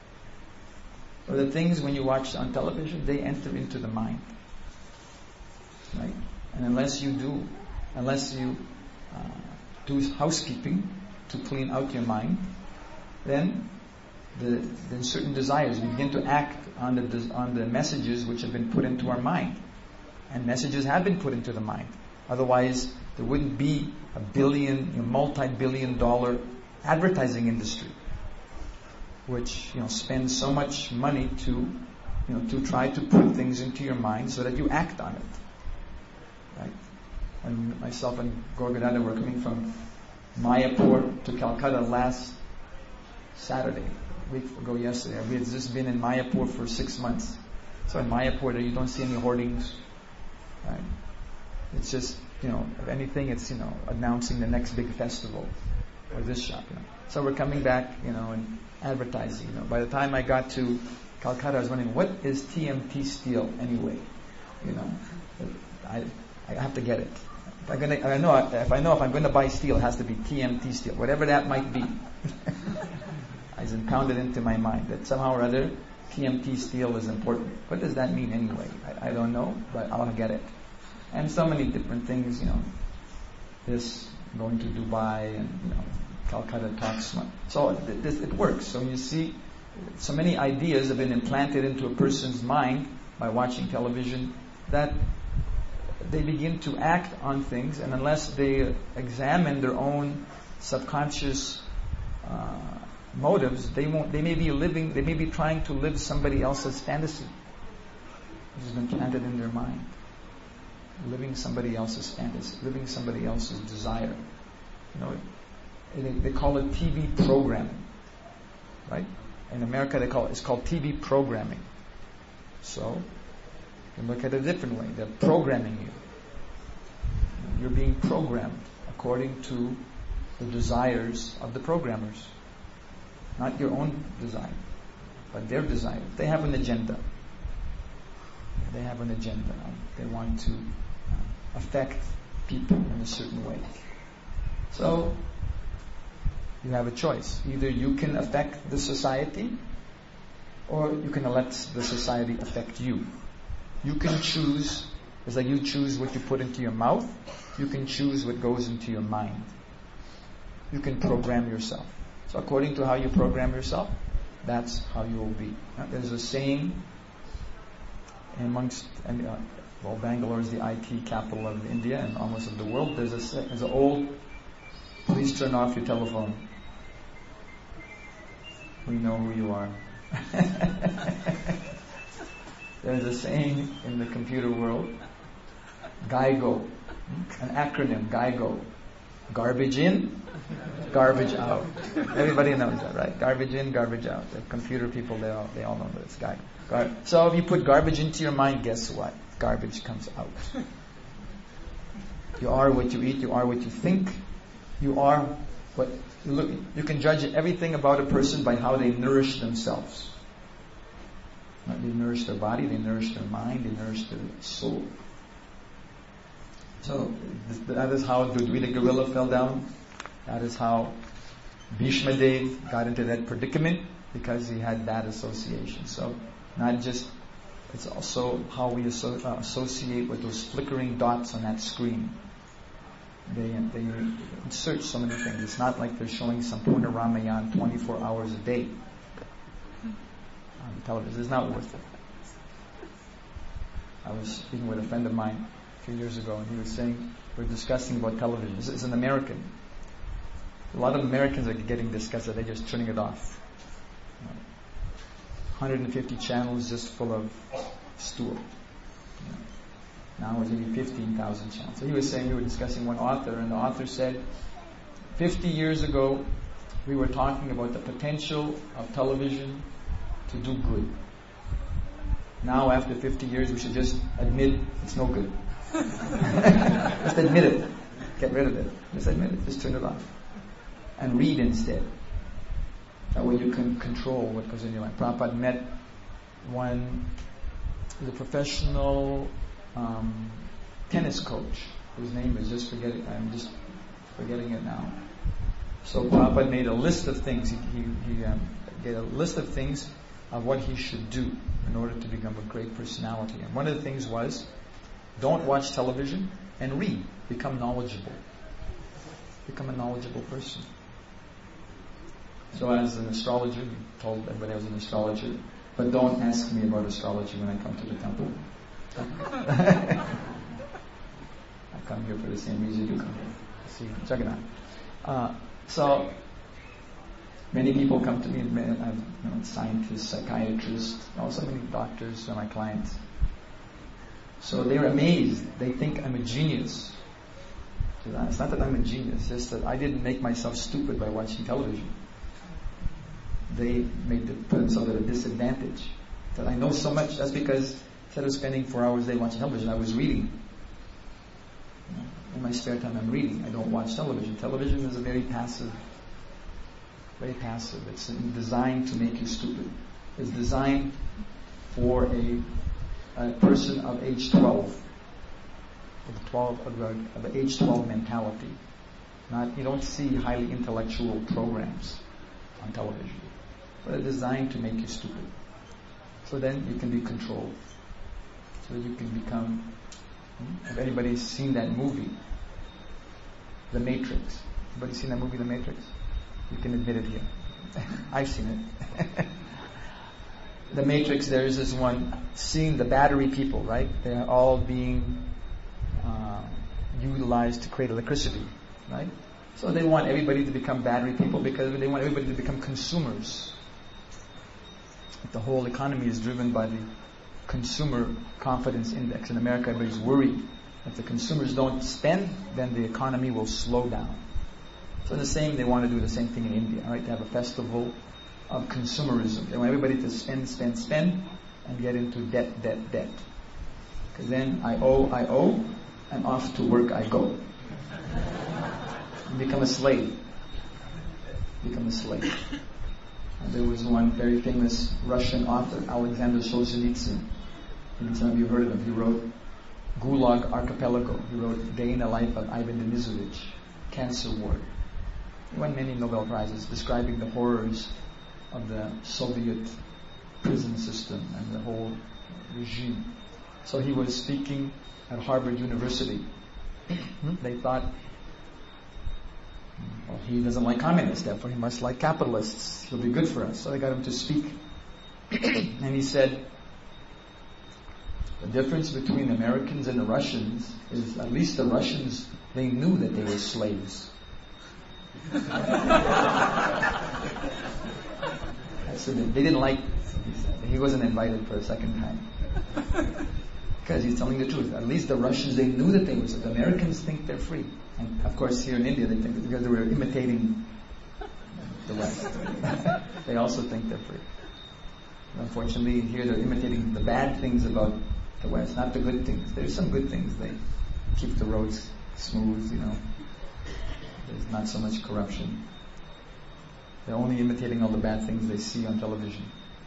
Or the things when you watch on television, they enter into the mind. Right? And unless you do, unless you uh, do housekeeping to clean out your mind, then the, then certain desires we begin to act on the on the messages which have been put into our mind, and messages have been put into the mind. Otherwise, there wouldn't be a billion, you know, multi-billion dollar advertising industry, which, you know, spends so much money to, you know, to try to put things into your mind so that you act on it. Right? When myself and Gorgadada were coming from Mayapur to Calcutta last Saturday, a week ago yesterday. We had just been in Mayapur for six months. So in Mayapur, there you don't see any hoardings. Right? It's just, you know, if anything, it's, you know, announcing the next big festival or this shop. You know. So we're coming back, you know, and advertising. You know, by the time I got to Calcutta, I was wondering, what is T M T steel anyway? You know, I I have to get it. If I'm gonna, I know if I know if I'm going to buy steel, it has to be T M T steel, whatever that might be. I just pounded into my mind that somehow or other T M T steel is important. What does that mean anyway? I, I don't know, but I'll get it. And so many different things, you know. This going to Dubai and, you know, Calcutta talks. So this, it works. So you see, so many ideas have been implanted into a person's mind by watching television that they begin to act on things, and unless they examine their own subconscious uh, motives, they won't. They may be living. They may be trying to live somebody else's fantasy, which has been planted in their mind. Living somebody else's fantasy, living somebody else's desire. You know, they, they call it T V programming, right? In America, they call it, it's called T V programming. So, you can look at it a different way. They're programming you. You're being programmed according to the desires of the programmers. Not your own desire, but their desire. They have an agenda. They have an agenda. They want to affect people in a certain way. So, you have a choice. Either you can affect the society, or you can let the society affect you. You can choose, it's like you choose what you put into your mouth, you can choose what goes into your mind. You can program yourself. So according to how you program yourself, that's how you will be. Now, there's a saying amongst, uh, Well, Bangalore is the I T capital of India and almost of the world. There's a there's an old, please turn off your telephone. We know who you are. There's a saying in the computer world, GIGO, an acronym, GIGO. Garbage in, garbage out. Everybody knows that, right? Garbage in, garbage out. The computer people, they all, they all know that it's GIGO. Gar- so if you put garbage into your mind, guess what? Garbage comes out. You are what you eat, you are what you think, you are what you look. You can judge everything about a person by how they nourish themselves. They nourish their body, they nourish their mind, they nourish their soul. So that is how Dudwila gorilla fell down. That is how Bhishma Dev got into that predicament, because he had bad association. So not just, it's also how we asso- uh, associate with those flickering dots on that screen. They, they insert so many things. It's not like they're showing some Purna Ramayan twenty-four hours a day on television. It's not worth it. I was speaking with a friend of mine a few years ago, and he was saying, we're discussing about television. This is an American. A lot of Americans are getting disgusted. They're just turning it off. You know, one hundred fifty channels just full of stool. You know, now it's maybe fifteen thousand channels. So he was saying, we were discussing one author, and the author said, fifty years ago, we were talking about the potential of television to do good. Now, after fifty years, we should just admit it's no good. Just admit it. Get rid of it. Just admit it. Just turn it off. And read instead. That way you can control what goes in your life. Prabhupada met one, the professional um, tennis coach, whose name is just forgetting. I'm just forgetting it now. So Prabhupada made a list of things. He, he, he um, gave a list of things of what he should do in order to become a great personality. And one of the things was, don't watch television and read. Become knowledgeable. Become a knowledgeable person. So as an astrologer, he told everybody I was an astrologer, but don't ask me about astrology when I come to the temple. I come here for the same reason you come here. See, Jagannath. Uh, so, many people come to me, I've, you know, scientists, psychiatrists, also many doctors are my clients. So they're amazed. They think I'm a genius. It's not that I'm a genius, it's just that I didn't make myself stupid by watching television. They made the, put themselves at a disadvantage. That I know so much, that's because instead of spending four hours a day watching television, I was reading. You know, in my spare time I'm reading. I don't watch television. Television is a very passive Very passive. It's designed to make you stupid. It's designed for a, a person of age twelve, of twelve of, a, of an age twelve mentality. Not you don't see highly intellectual programs on television, but it's designed to make you stupid. So then you can be controlled. So you can become. Have anybody seen that movie, The Matrix? Anybody seen that movie, The Matrix? You can admit it here. I've seen it. The Matrix, there is this one, seeing the battery people, right? They're all being uh, utilized to create electricity, right? So they want everybody to become battery people because they want everybody to become consumers. The whole economy is driven by the consumer confidence index. In America, everybody's worried. If the consumers don't spend, then the economy will slow down. So the same, they want to do the same thing in India, right? They have a festival of consumerism. They want everybody to spend, spend, spend, and get into debt, debt, debt. Because then I owe, I owe, and off to work I go. And become a slave. Become a slave. And there was one very famous Russian author, Alexander Solzhenitsyn. Maybe some of you heard of him. He wrote Gulag Archipelago. He wrote Day in the Life of Ivan Denisovich, Cancer Ward. He won many Nobel Prizes describing the horrors of the Soviet prison system and the whole regime. So he was speaking at Harvard University. They thought, well, he doesn't like communists, therefore he must like capitalists. He'll be good for us. So they got him to speak. And he said, The difference between Americans and the Russians is at least the Russians, they knew that they were slaves. So they didn't like, he wasn't invited for a second time. Because he's telling the truth. At least the Russians, they knew that they were slaves. The Americans think they're free. And of course here in India, they think because they were imitating the West. They also think they're free. Unfortunately, here they're imitating the bad things about the West, not the good things. There's some good things. They keep the roads smooth, you know. There's not so much corruption. They're only imitating all the bad things they see on television.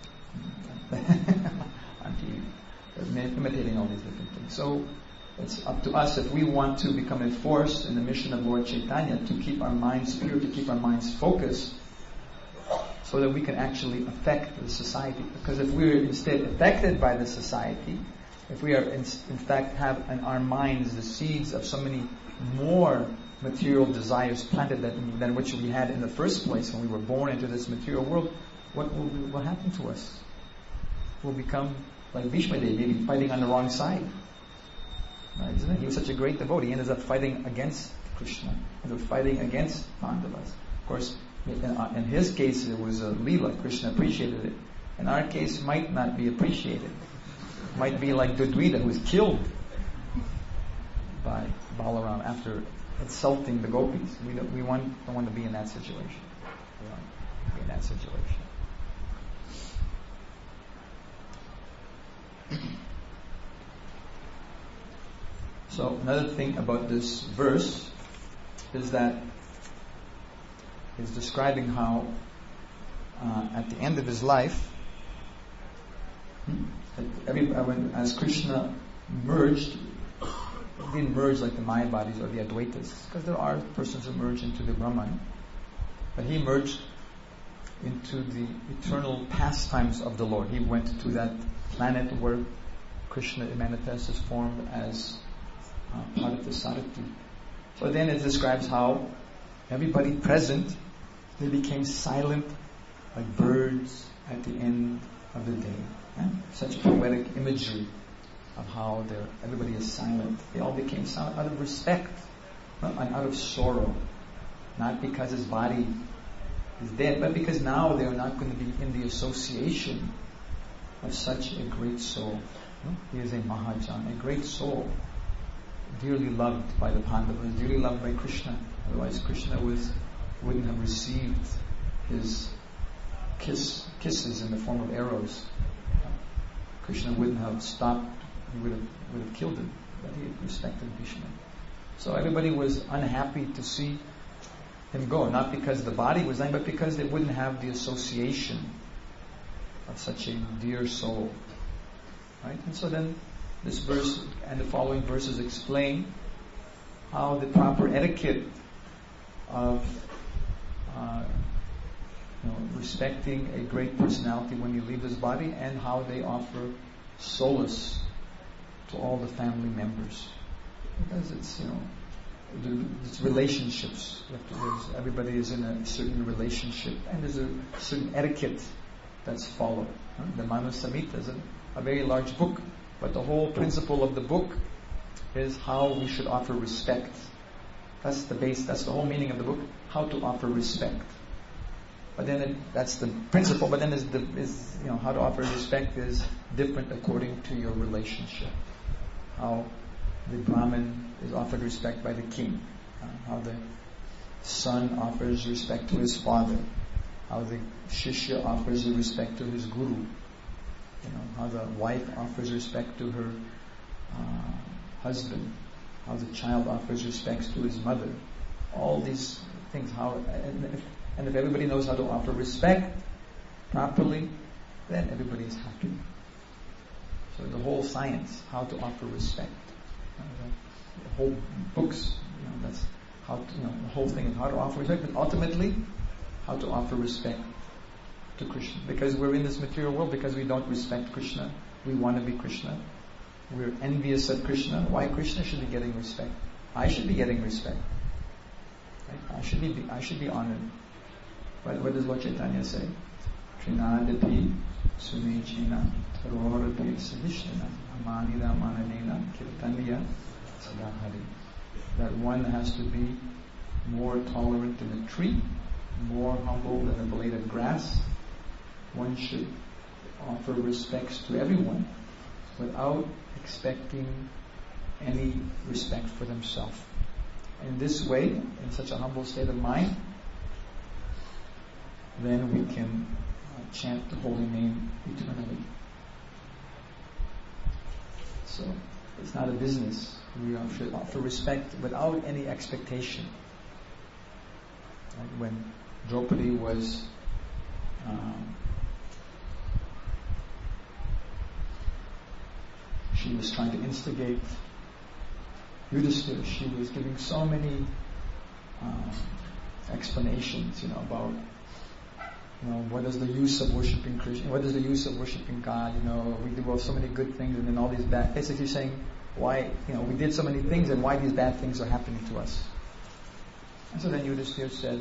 On T V. They're imitating all these different things. So, it's up to us if we want to become enforced in the mission of Lord Chaitanya to keep our minds pure, to keep our minds focused, so that we can actually affect the society. Because if we're instead affected by the society, if we are in, in fact have in our minds the seeds of so many more material desires planted than, than which we had in the first place when we were born into this material world, what will, will happen to us? We'll become like Bhishma Dev, maybe fighting on the wrong side. Right, isn't it? He was such a great devotee. He ended up fighting against Krishna. He ended up fighting against Pandavas. Of course, in, in his case, it was a Leela. Krishna appreciated it. In our case, might not be appreciated. Might be like Dudwida, who was killed by Balaram after insulting the gopis. We don't, we want, don't want to be in that situation. We don't want to be in that situation. So another thing about this verse is that it's describing how uh, at the end of his life, every, when, as Krishna merged, he didn't merge like the Mayavadis or the Advaitas, because there are persons who merge into the Brahman, but he merged into the eternal pastimes of the Lord. He went to that planet where Krishna manifests his form as uh, Parvati Sarati. So then it describes how everybody present, they became silent like birds at the end of the day. Yeah? Such poetic imagery of how everybody is silent. They all became silent out of respect, not out of sorrow. Not because his body is dead, but because now they are not going to be in the association of such a great soul. He is a Mahajan, a great soul, dearly loved by the Pandavas, dearly loved by Krishna. Otherwise Krishna was, wouldn't have received his kiss, kisses in the form of arrows. Krishna wouldn't have stopped, he would have, would have killed him, but he respected Bhishma. So everybody was unhappy to see him go, not because the body was dying, but because they wouldn't have the association of such a dear soul. Right? And so then this verse and the following verses explain how the proper etiquette of uh, you know, respecting a great personality when you leave this body, and how they offer solace to all the family members. Because it's, you know, it's relationships. Everybody is in a certain relationship, and there's a certain etiquette that's followed. Huh? The Manu Samhita is a, a very large book, but the whole principle of the book is how we should offer respect. That's the base, that's the whole meaning of the book, how to offer respect. But then it, that's the principle, but then is the, is, you know, how to offer respect is different according to your relationship. How the Brahmin is offered respect by the king, uh, how the son offers respect to his father, how the shishya offers respect to his guru, you know, how the wife offers respect to her uh, husband, how the child offers respect to his mother. All these things, how and if, and if everybody knows how to offer respect properly, then everybody is happy. So the whole science, how to offer respect, uh, the, the whole books, you know, that's how to, you know, the whole thing is how to offer respect, but ultimately how to offer respect to Krishna. Because we're in this material world, because we don't respect Krishna, we want to be Krishna, we're envious of Krishna. Why Krishna should be getting respect? I should be getting respect. Right? I should be I should be honored. What, what does Lord Chaitanya say? Trinadapi Sunechina Tarorapi Sadishnana. Amanira mananena kirtanya sadahari. That one has to be more tolerant than a tree, more humble than a blade of grass. One should offer respects to everyone without expecting any respect for themselves. In this way, in such a humble state of mind, then we can uh, chant the holy name eternally. So, it's not a business. We should offer respect without any expectation. Like when Draupadi was um, she was trying to instigate Yudhishthira, she was giving so many um, explanations, you know, about you know what is the use of worshiping Krishna, what is the use of worshiping God, you know, we do so many good things and then all these bad, basically saying why, you know, we did so many things and why these bad things are happening to us. And so then Yudhishthira says,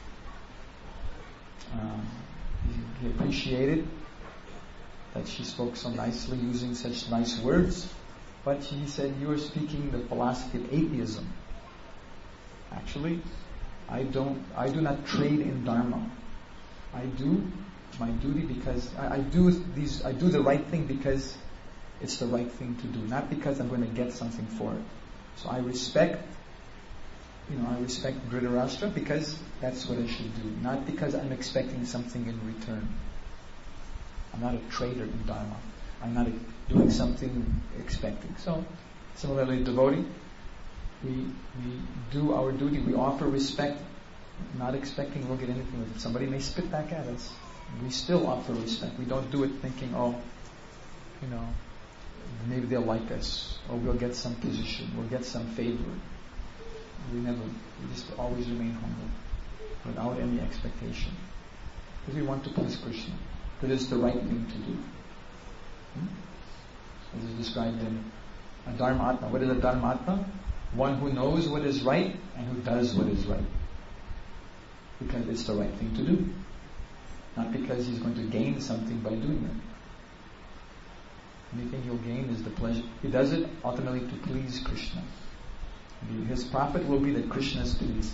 um, he, he appreciated that she spoke so nicely, using such nice words, but he said, you are speaking the philosophy of atheism. Actually, I don't, I do not trade in dharma. I do my duty because I, I do these, I do the right thing because it's the right thing to do, not because I'm going to get something for it. So I respect, you know, I respect Dhritarashtra because that's what I should do, not because I'm expecting something in return. I'm not a trader in dharma. I'm not a, doing something expecting. So, similarly, devotee, we we do our duty. We offer respect, not expecting we'll get anything with it. Somebody may spit back at us. We still offer respect. We don't do it thinking, oh, you know, maybe they'll like us, or we'll get some position, we'll get some favor. We never. We just always remain humble, without any expectation, because we want to please Krishna. Because it's the right thing to do. Hmm? As is described in a Dharmatma. What is a Dharmatma? One who knows what is right and who does what is right. Because it's the right thing to do. Not because he's going to gain something by doing it. Anything he'll gain is the pleasure. He does it ultimately to please Krishna. His profit will be that Krishna is pleased.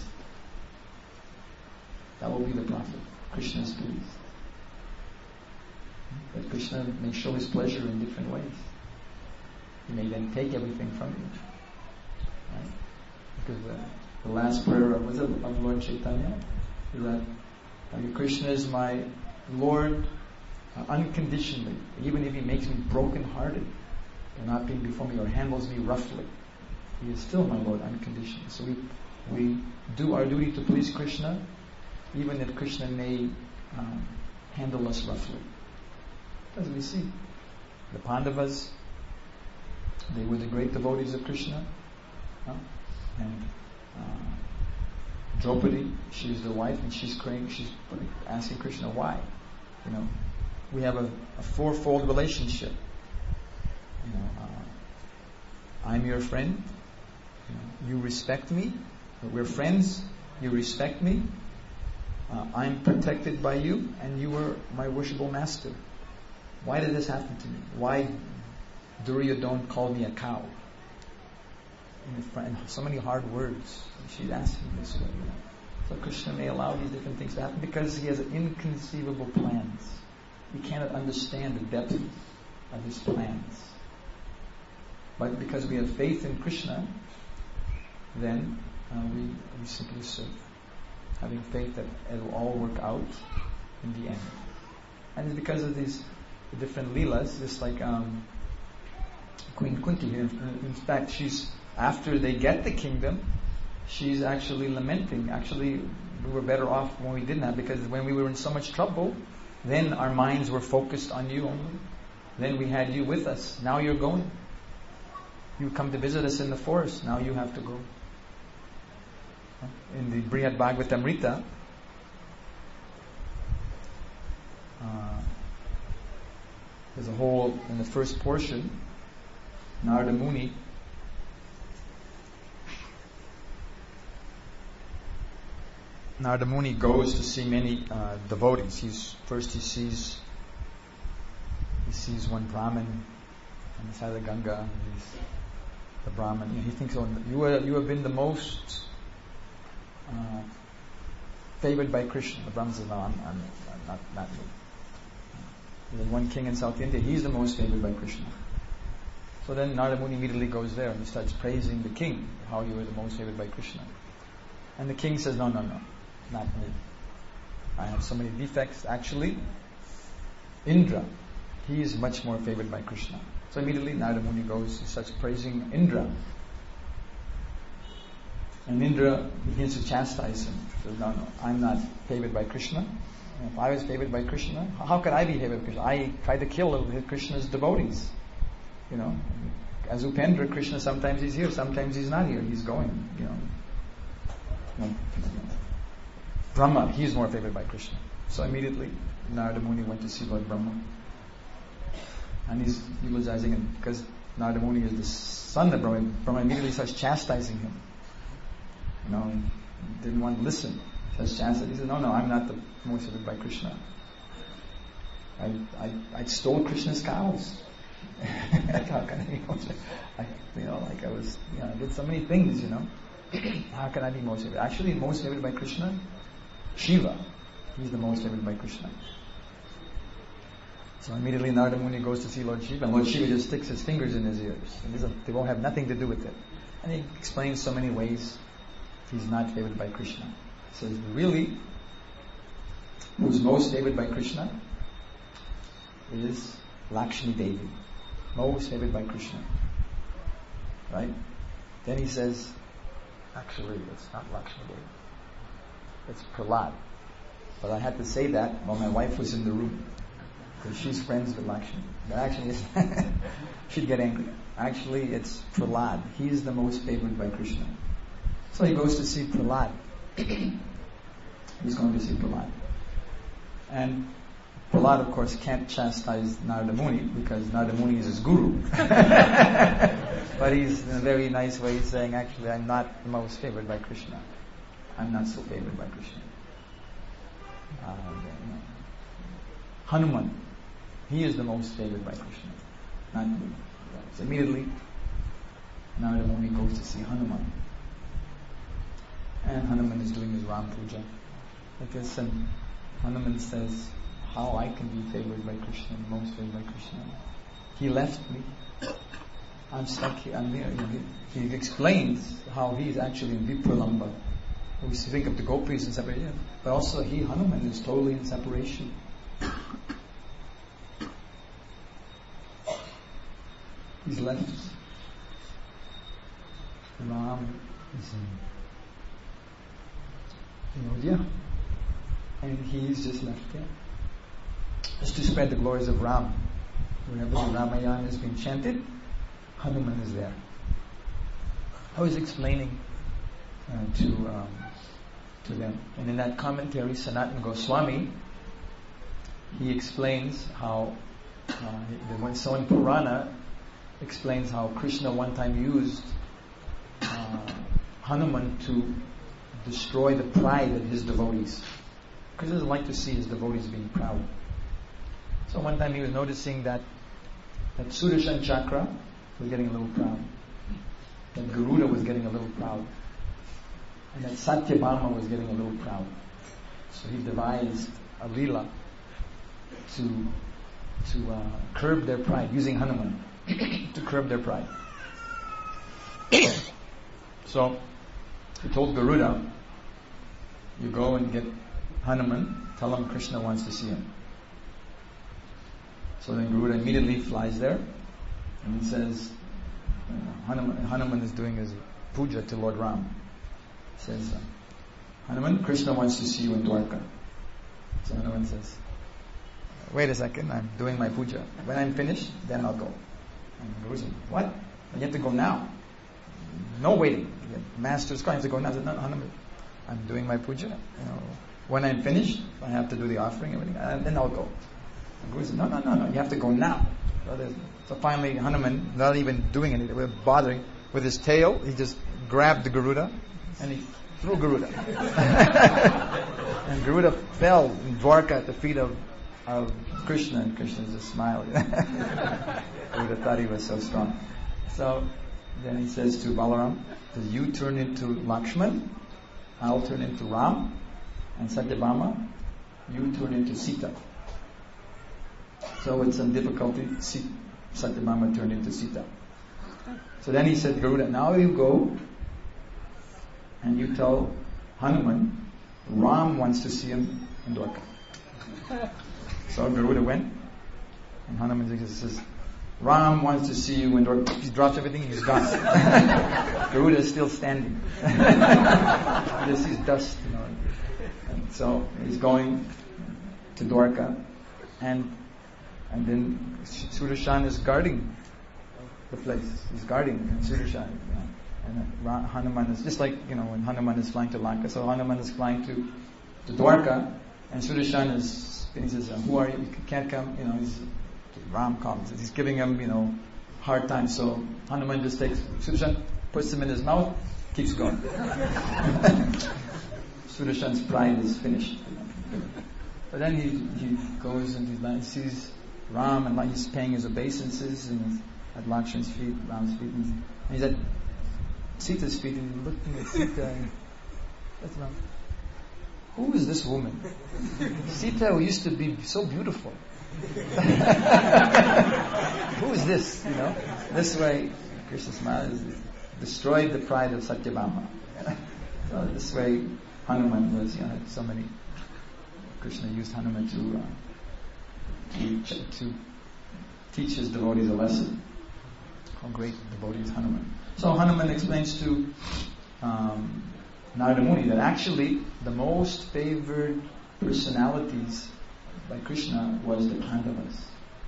That will be the profit. Krishna is pleased. But Krishna may show his pleasure in different ways. He may then take everything from you. Right? Because the, the last prayer of, was it, of Lord Chaitanya is that uh, Krishna is my Lord uh, unconditionally. Even if he makes me broken-hearted for not being before me or handles me roughly, he is still my Lord unconditionally. So we, we do our duty to please Krishna, even if Krishna may um, handle us roughly. As we see, the Pandavas, they were the great devotees of Krishna, huh? and uh, Draupadi, she's the wife, and she's praying, she's asking Krishna why. You know, we have a, a fourfold relationship. You know, uh, I'm your friend. You know, you respect me. We're friends. You respect me. Uh, I'm protected by you, and you were my worshipful master. Why did this happen to me? Why Duryodhana called me a cow? And so many hard words. She's asking this way. You know. So Krishna may allow these different things to happen because he has inconceivable plans. We cannot understand the depth of his plans. But because we have faith in Krishna, then uh, we, we simply serve, having faith that it will all work out in the end. And it's because of these different leelas, just like um, Queen Kunti here. In fact, she's after they get the kingdom, she's actually lamenting. Actually, we were better off when we didn't have, because when we were in so much trouble, then our minds were focused on you only. Then we had you with us. Now you're going. You come to visit us in the forest. Now you have to go. In the Brihad Bhagavatamrita, uh, there's a whole, in the first portion, Narada Muni Narada Muni goes to see many uh, devotees. He's first he sees he sees one Brahmin on the side of the Ganga. He's the Brahmin. He thinks, oh, you are, you have been the most uh, favored by Krishna. The Brahmin says, no, I'm, I'm, I'm not, not me. There's one king in South India, he's the most favored by Krishna. So then Narada Muni immediately goes there and he starts praising the king, how you were the most favored by Krishna. And the king says, no, no, no, not me. I have so many defects. Actually, Indra, he is much more favored by Krishna. So immediately Narada Muni goes, he starts praising Indra. And Indra begins to chastise him. He says, no, no, I'm not favored by Krishna. If I was favored by Krishna, how could I be favored by Krishna? I tried to kill Krishna's devotees. You know, as Upendra, Krishna sometimes he's here, sometimes he's not here. He's going, you know. No, Brahma, he's more favored by Krishna. So immediately, Narada Muni went to see Lord Brahma. And he's eulogizing him because Narada Muni is the son of Brahma. Brahma immediately starts chastising him. You know, he didn't want to listen. Starts chastising. He said, no, no, I'm not the most favored by Krishna. I, I, I stole Krishna's cows. How can I be most favored? I, you know, like I was, you know, I did so many things, you know. How can I be most favored? Actually, most favored by Krishna, Shiva. He's the most favored by Krishna. So immediately Narada Muni goes to see Lord Shiva, and Lord Shiva just sticks his fingers in his ears. And they won't have nothing to do with it. And he explains so many ways he's not favored by Krishna. He says, really, who's most favored by Krishna is Lakshmi Devi. Most favored by Krishna. Right? Then he says, actually, it's not Lakshmi Devi. It's Prahlad. But I had to say that while my wife was in the room. Because she's friends with Lakshmi. But actually, it's she'd get angry. Actually, it's Prahlad. He's the most favored by Krishna. So he goes to see Prahlad. He's going to see Prahlad. And Prahlad, of course, can't chastise Narada Muni because Narada Muni is his guru. But he's in a very nice way saying, actually, I'm not the most favored by Krishna. I'm not so favored by Krishna. Uh, you know. Hanuman, he is the most favored by Krishna, not me. So immediately, Narada Muni goes to see Hanuman. And Hanuman is doing his Ram Puja. Because um, Hanuman says, how I can be favored by Krishna, most favored by Krishna. He left me. I'm stuck here. I'm here. He, he explains how he is actually in Vipralamba. We think of the gopis in separation, but also he, Hanuman, is totally in separation. He's left. Ram is in India, and he's just left there. Just to spread the glories of Ram. Whenever the Ramayana is being chanted, Hanuman is there. I was explaining uh, to um, to them, and in that commentary, Sanatana Goswami, he explains how uh, when so in Purana explains how Krishna one time used uh, Hanuman to destroy the pride of his devotees. Krishna doesn't like to see his devotees being proud. So one time he was noticing that that Sudarshan Chakra was getting a little proud, that Garuda was getting a little proud, and that Satyabhama was getting a little proud. So he devised a lila to to uh, curb their pride, using Hanuman to curb their pride. So he told Garuda, you go and get Hanuman, tell him Krishna wants to see him. So then Garuda immediately flies there, and he says, uh, Hanuman, Hanuman is doing his puja to Lord Ram. He says, uh, Hanuman, Krishna wants to see you in Dwarka. So Hanuman says, wait a second, I'm doing my puja. When I'm finished, then I'll go. And Guru said, what? You have to go now. No waiting. The master's going, I have to go now. I said, no, Hanuman, I'm doing my puja. You know, when I'm finished, I have to do the offering, everything, and then I'll go. And Guru said, no, no, no, no, you have to go now. So, so finally, Hanuman, not even doing anything, bothering, with his tail, he just grabbed the Garuda, and he threw Garuda. And Garuda fell in Dwarka at the feet of of Krishna, and Krishna just smiled. Garuda thought he was so strong. So then he says to Balaram, you turn into Lakshman, I'll turn into Ram, and Satyabhama, you turn into Sita. So with some difficulty, Satyabhama turned into Sita. So then he said, Garuda, now you go and you tell Hanuman, Ram wants to see him in Dwarka. So Garuda went, and Hanuman says, Ram wants to see you in Dwarka. He drops everything, he's gone. Garuda is still standing. This is dust, you know. And so he's going to Dwarka, and and then Sudarshan is guarding the place. He's guarding Sudarshan. You know. And Hanuman is just like, you know, when Hanuman is flying to Lanka. So Hanuman is flying to, to Dwarka, and Sudarshan is, and he says, who are you? You can't come. You know, he's, Ram comes. He's giving him, you know, hard time. So Hanuman just takes Sudarshan, puts him in his mouth, keeps going. Sudarshan's pride is finished. But then he he goes and he sees Ram, and he's paying his obeisances and at Lakshman's feet, Ram's feet, and he's at Sita's feet, and he's looking at Sita, and that's Ram. Who is this woman? Sita used to be so beautiful. Who is this? You know, this way Krishna smiles, destroyed the pride of Satyabhama. So this way Hanuman was, you know, had so many. Krishna used Hanuman to, uh, to to teach his devotees a lesson. How great devotee is Hanuman. So Hanuman explains to um, Narada Muni that actually the most favored personalities by Krishna was the Pandavas.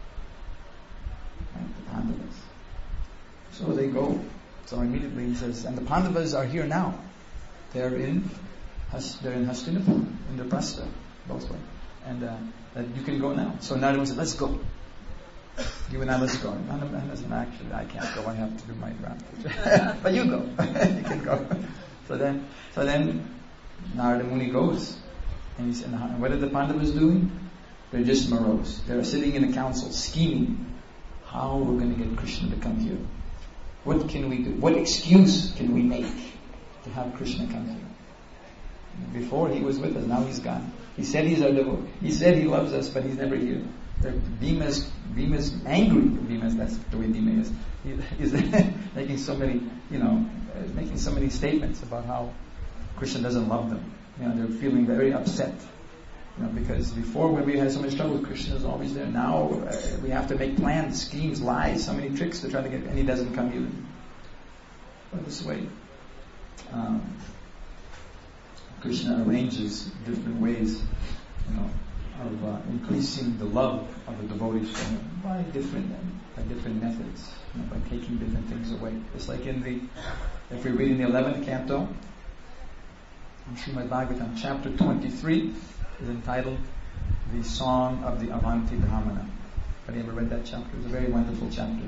Right? The Pandavas. So they go. So immediately he says, and the Pandavas are here now. They're in they're in Hastinapur, in the Prastha, both ways. And uh, that you can go now. So Narada said, let's go. You and I, let's go. And Hanuman said, actually, I can't go. I have to do my round. But you go. You can go. So then, so then Narada Muni goes. And he said, what are the Pandavas doing? They're just morose. They're sitting in a council, scheming how we're going to get Krishna to come here. What can we do? What excuse can we make to have Krishna come here? Before he was with us, now he's gone. He said he's our devotee. He said he loves us, but he's never here. Bhima's, Bhima's angry. Bhima's, that's the way Bhima is. He, he's making so many, you know, uh, making so many statements about how Krishna doesn't love them. You know, they're feeling very upset. You know, because before when we had so much trouble, Krishna is always there. Now uh, we have to make plans, schemes, lies, so many tricks to try to get, and he doesn't come either. But this way, um, Krishna arranges different ways, you know, of uh, increasing the love of the devotees for him by different by different methods, you know, by taking different things away. It's like in the, if we read in the eleventh canto, in Srimad Bhagavatam, chapter twenty-three is entitled "The Song of the Avanti Brahmana." Have you ever read that chapter? It's a very wonderful chapter.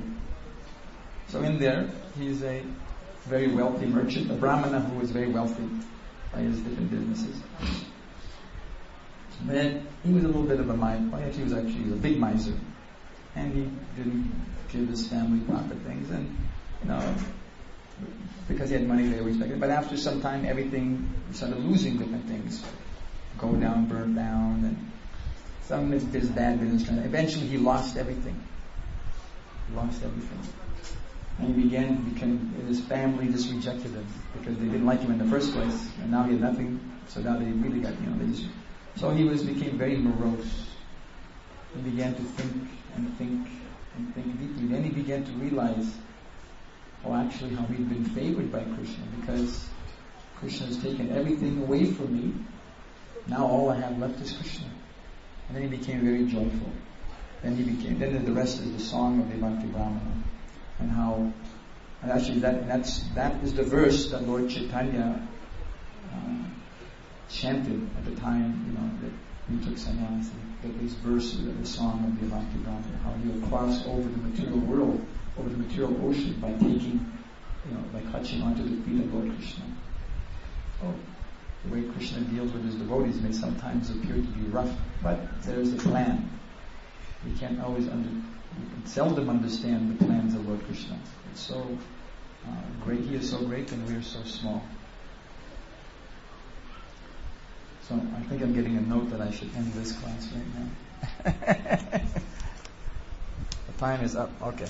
So in there, he's a very wealthy merchant, a Brahmana who was very wealthy by his different businesses. But he was a little bit of a miser. Well, actually, he was actually he was a big miser, and he didn't give his family proper things, and you know, because he had money, they respected. But after some time, everything he started losing different things, go down, burn down, and some of his bad business. Eventually, he lost everything. He lost everything. And he began to become, his family just rejected him because they didn't like him in the first place. And now he had nothing, so now they really got, you know, they just, so he was, became very morose. He began to think and think and think deeply. Then he began to realize, oh, actually how he'd been favored by Krishna, because Krishna has taken everything away from me. Now all I have left is Krishna. And then he became very joyful. Then he became, then the rest is the song of the Bhakti Brahmana. And how, and actually that that's that is the verse that Lord Chaitanya uh, chanted at the time, you know, that he took sannyas. That this verse of the song of the Bhakti Brahmana, how he will cross over the material world, over the material ocean by taking, you know, by clutching onto the feet of Lord Krishna. So the way Krishna deals with his devotees may sometimes appear to be rough, but there's a plan. we can't always under, we can seldom understand the plans of Lord Krishna. It's so uh, great, He is so great and we are so small. So I think I'm getting a note that I should end this class right now. The time is up. Okay.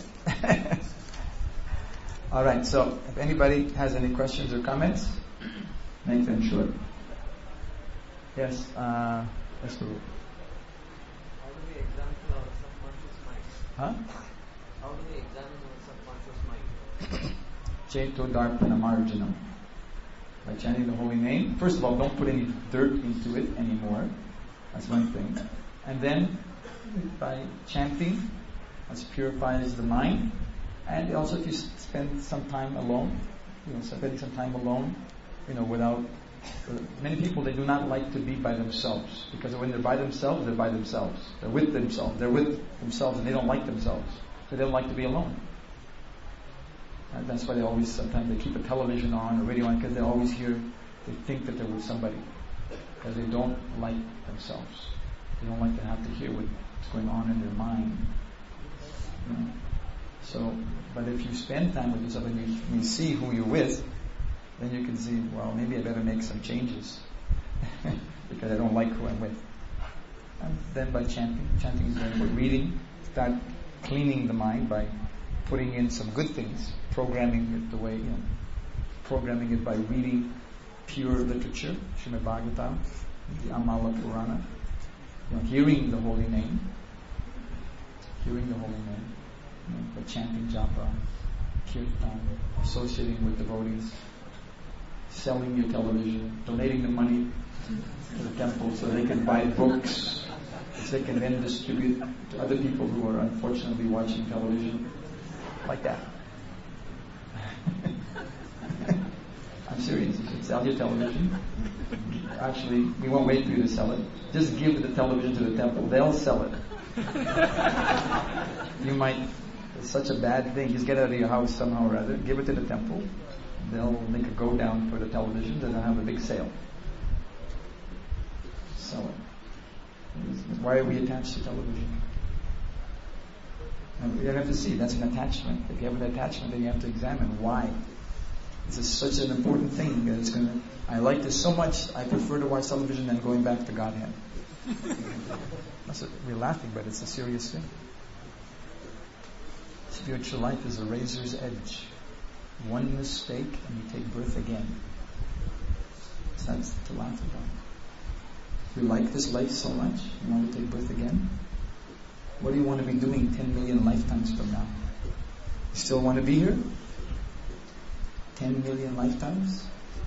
All right. So if anybody has any questions or comments, make them short. Yes. Uh, yes, Guru. How do we examine our subconscious mind? Huh? How do we examine our subconscious mind? Cheto Darpana Marjanam. By chanting the holy name. First of all, don't put any dirt into it anymore. That's one thing. And then, by chanting, that purifies the mind. And also, if you spend some time alone, you know, spending some time alone, you know, without. Many people, they do not like to be by themselves, because when they're by themselves, they're by themselves. They're with themselves. They're with themselves, and they don't like themselves. So they don't like to be alone. And that's why they always, sometimes they keep a television on or radio on, because they always hear, they think that they're with somebody. Because they don't like themselves. They don't like to have to hear what's going on in their mind. You know? So, but if you spend time with yourself and you, you see who you're with, then you can see, well, maybe I better make some changes. Because I don't like who I'm with. And then by chanting, chanting is very important. Reading, start cleaning the mind by putting in some good things, programming it the way, you know, programming it by reading pure literature, Srimad Bhagavatam, the Amala Purana, you know, hearing the holy name, hearing the holy name, you know, by chanting japa, kirtan, associating with devotees, selling your television, donating the money to the temple so they can buy books, so they can then distribute to other people who are unfortunately watching television. Like that. I'm serious. You should sell your television. Actually, we won't wait for you to sell it. Just give the television to the temple. They'll sell it. You might, it's such a bad thing. Just get it out of your house somehow or other. Give it to the temple. They'll make a go down for the television. Then they'll have a big sale. Sell it. Why are we attached to television? And you have to see, that's an attachment. If you have an attachment, then you have to examine why. This is such an important thing. It's gonna, I like this so much, I prefer to watch television than going back to Godhead. That's a, we're laughing, but it's a serious thing. Spiritual life is a razor's edge. One mistake and you take birth again. So that's to laugh about. You like this life so much, you want to take birth again? What do you want to be doing ten million lifetimes from now? You still want to be here? ten million lifetimes?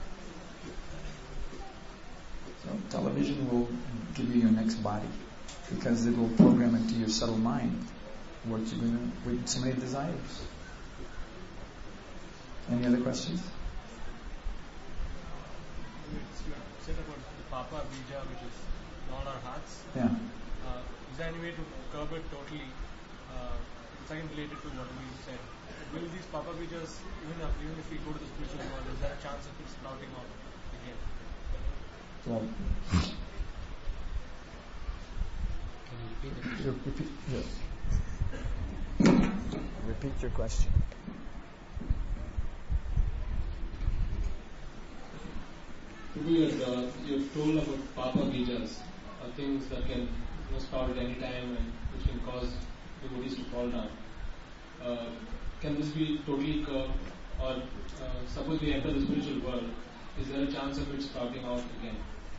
So television will give you your next body, because it will program into your subtle mind what you're going to, with so many desires. Any other questions? You said about the Papa Bija, which is not our hearts. Yeah. Uh, is there any way to curb it totally? Uh, it's again related to what we said. Will these Papa Bijas, even if, even if we go to the spiritual world, is there a chance of it sprouting out again? Well, Can you repeat the question? repeat, yes. Repeat your question. You uh, you've told about Papa Bijas, uh, things that can you know, sprout at any time and which can cause devotees to fall down. Uh, can this be totally curbed, or uh, suppose we enter the spiritual world, is there a chance of it sprouting out again?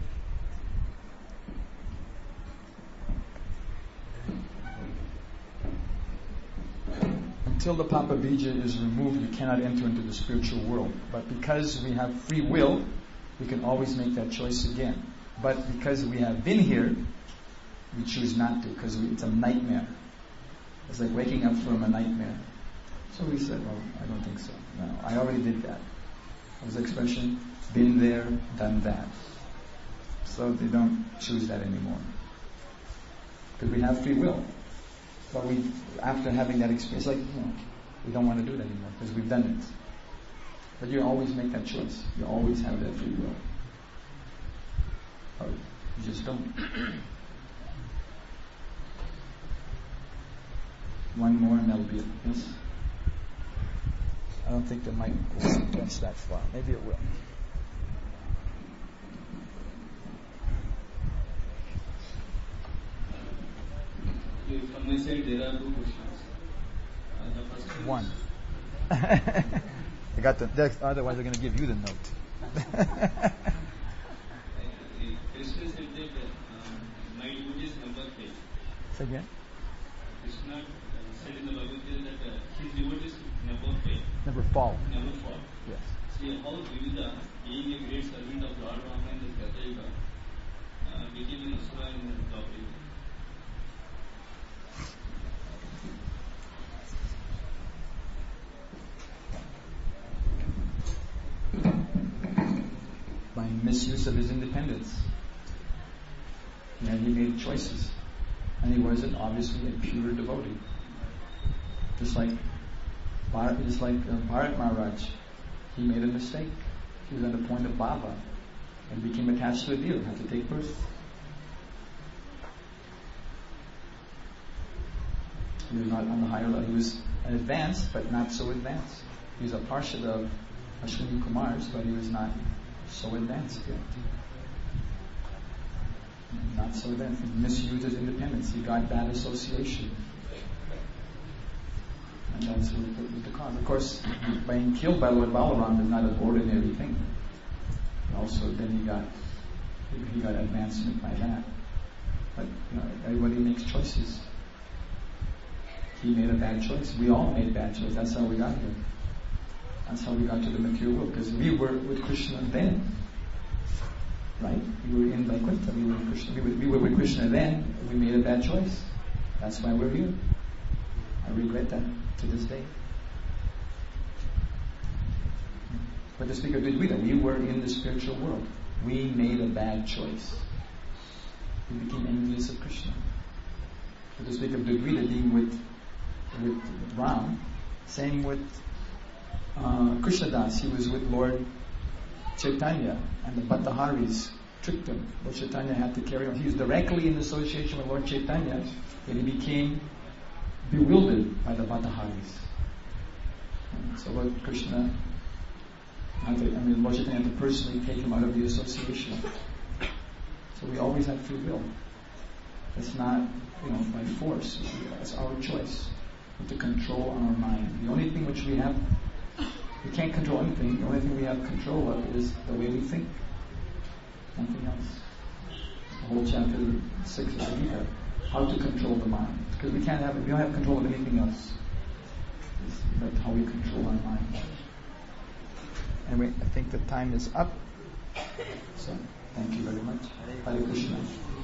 Until the Papa Bija is removed, you cannot enter into the spiritual world. But because we have free will, we can always make that choice again. But because we have been here, we choose not to, because it's a nightmare. It's like waking up from a nightmare. So we said, well, I don't think so. No, I already did that. What was the expression? Been there, done that. So they don't choose that anymore. Because we have free will. But we, after having that experience, like, you know, we don't want to do it anymore because we've done it. But you always make that choice. You always have that free will. Or you just don't. One more and that'll be it. Yes? I don't think the mic will advance that far. Maybe it will. From my side, there are two questions. Uh, the first one. I got the. Otherwise, they're going to give you the note. Krishna said that uh, my devotees never fail. Say again. Krishna uh, said in the Bhagavad Gita that uh, his devotees never fail. Never fall. Never fall. Yes. See how Vivida, being a great servant of Lord Rama in the Gatha Yuga, uh, became an Asura in the Dwapara Yuga. By misuse of his independence. And he made choices. And he wasn't obviously a pure devotee. Just like Bharat, just like uh, Bharat Maharaj, he made a mistake. He was on the point of bhava and became attached to a deer, had to take birth. He was not on the higher level. He was advanced, but not so advanced. He was a parshad of Ashwini Kumars, but he was not so advanced yet. Not so advanced. He misused his independence. He got bad association. And that's what was the cause. Of course, being killed by Lord Balaram is not an ordinary thing. Also, then he got he got advancement by that. But you know, everybody makes choices. He made a bad choice. We all made bad choices. That's how we got here. That's how we got to the material world. Because we were with Krishna then. Right? We were in Vaikuntha. We were, Krishna, we, were, we were with Krishna then. We made a bad choice. That's why we're here. I regret that to this day. But to speak of Dvita, we were in the spiritual world. We made a bad choice. We became envious of Krishna. But to speak of Dvita being with, with Ram, same with uh, Krishnadas. He was with Lord Chaitanya, and the Bhattaharis tricked him. Lord Chaitanya had to carry on. He was directly in association with Lord Chaitanya, and he became bewildered by the Bhattaharis. And so Lord Krishna, had to, I mean, Lord Chaitanya had to personally take him out of the association. So we always have free will. It's not, you know, by force. It's our choice to control our mind. The only thing which we have, we can't control anything. The only thing we have control of is the way we think. Nothing else. The whole chapter six of the Gita, how to control the mind. Because we can't have, we don't have control of anything else. It's but how we control our mind. Anyway, I think the time is up. So, thank you very much. Hare Krishna.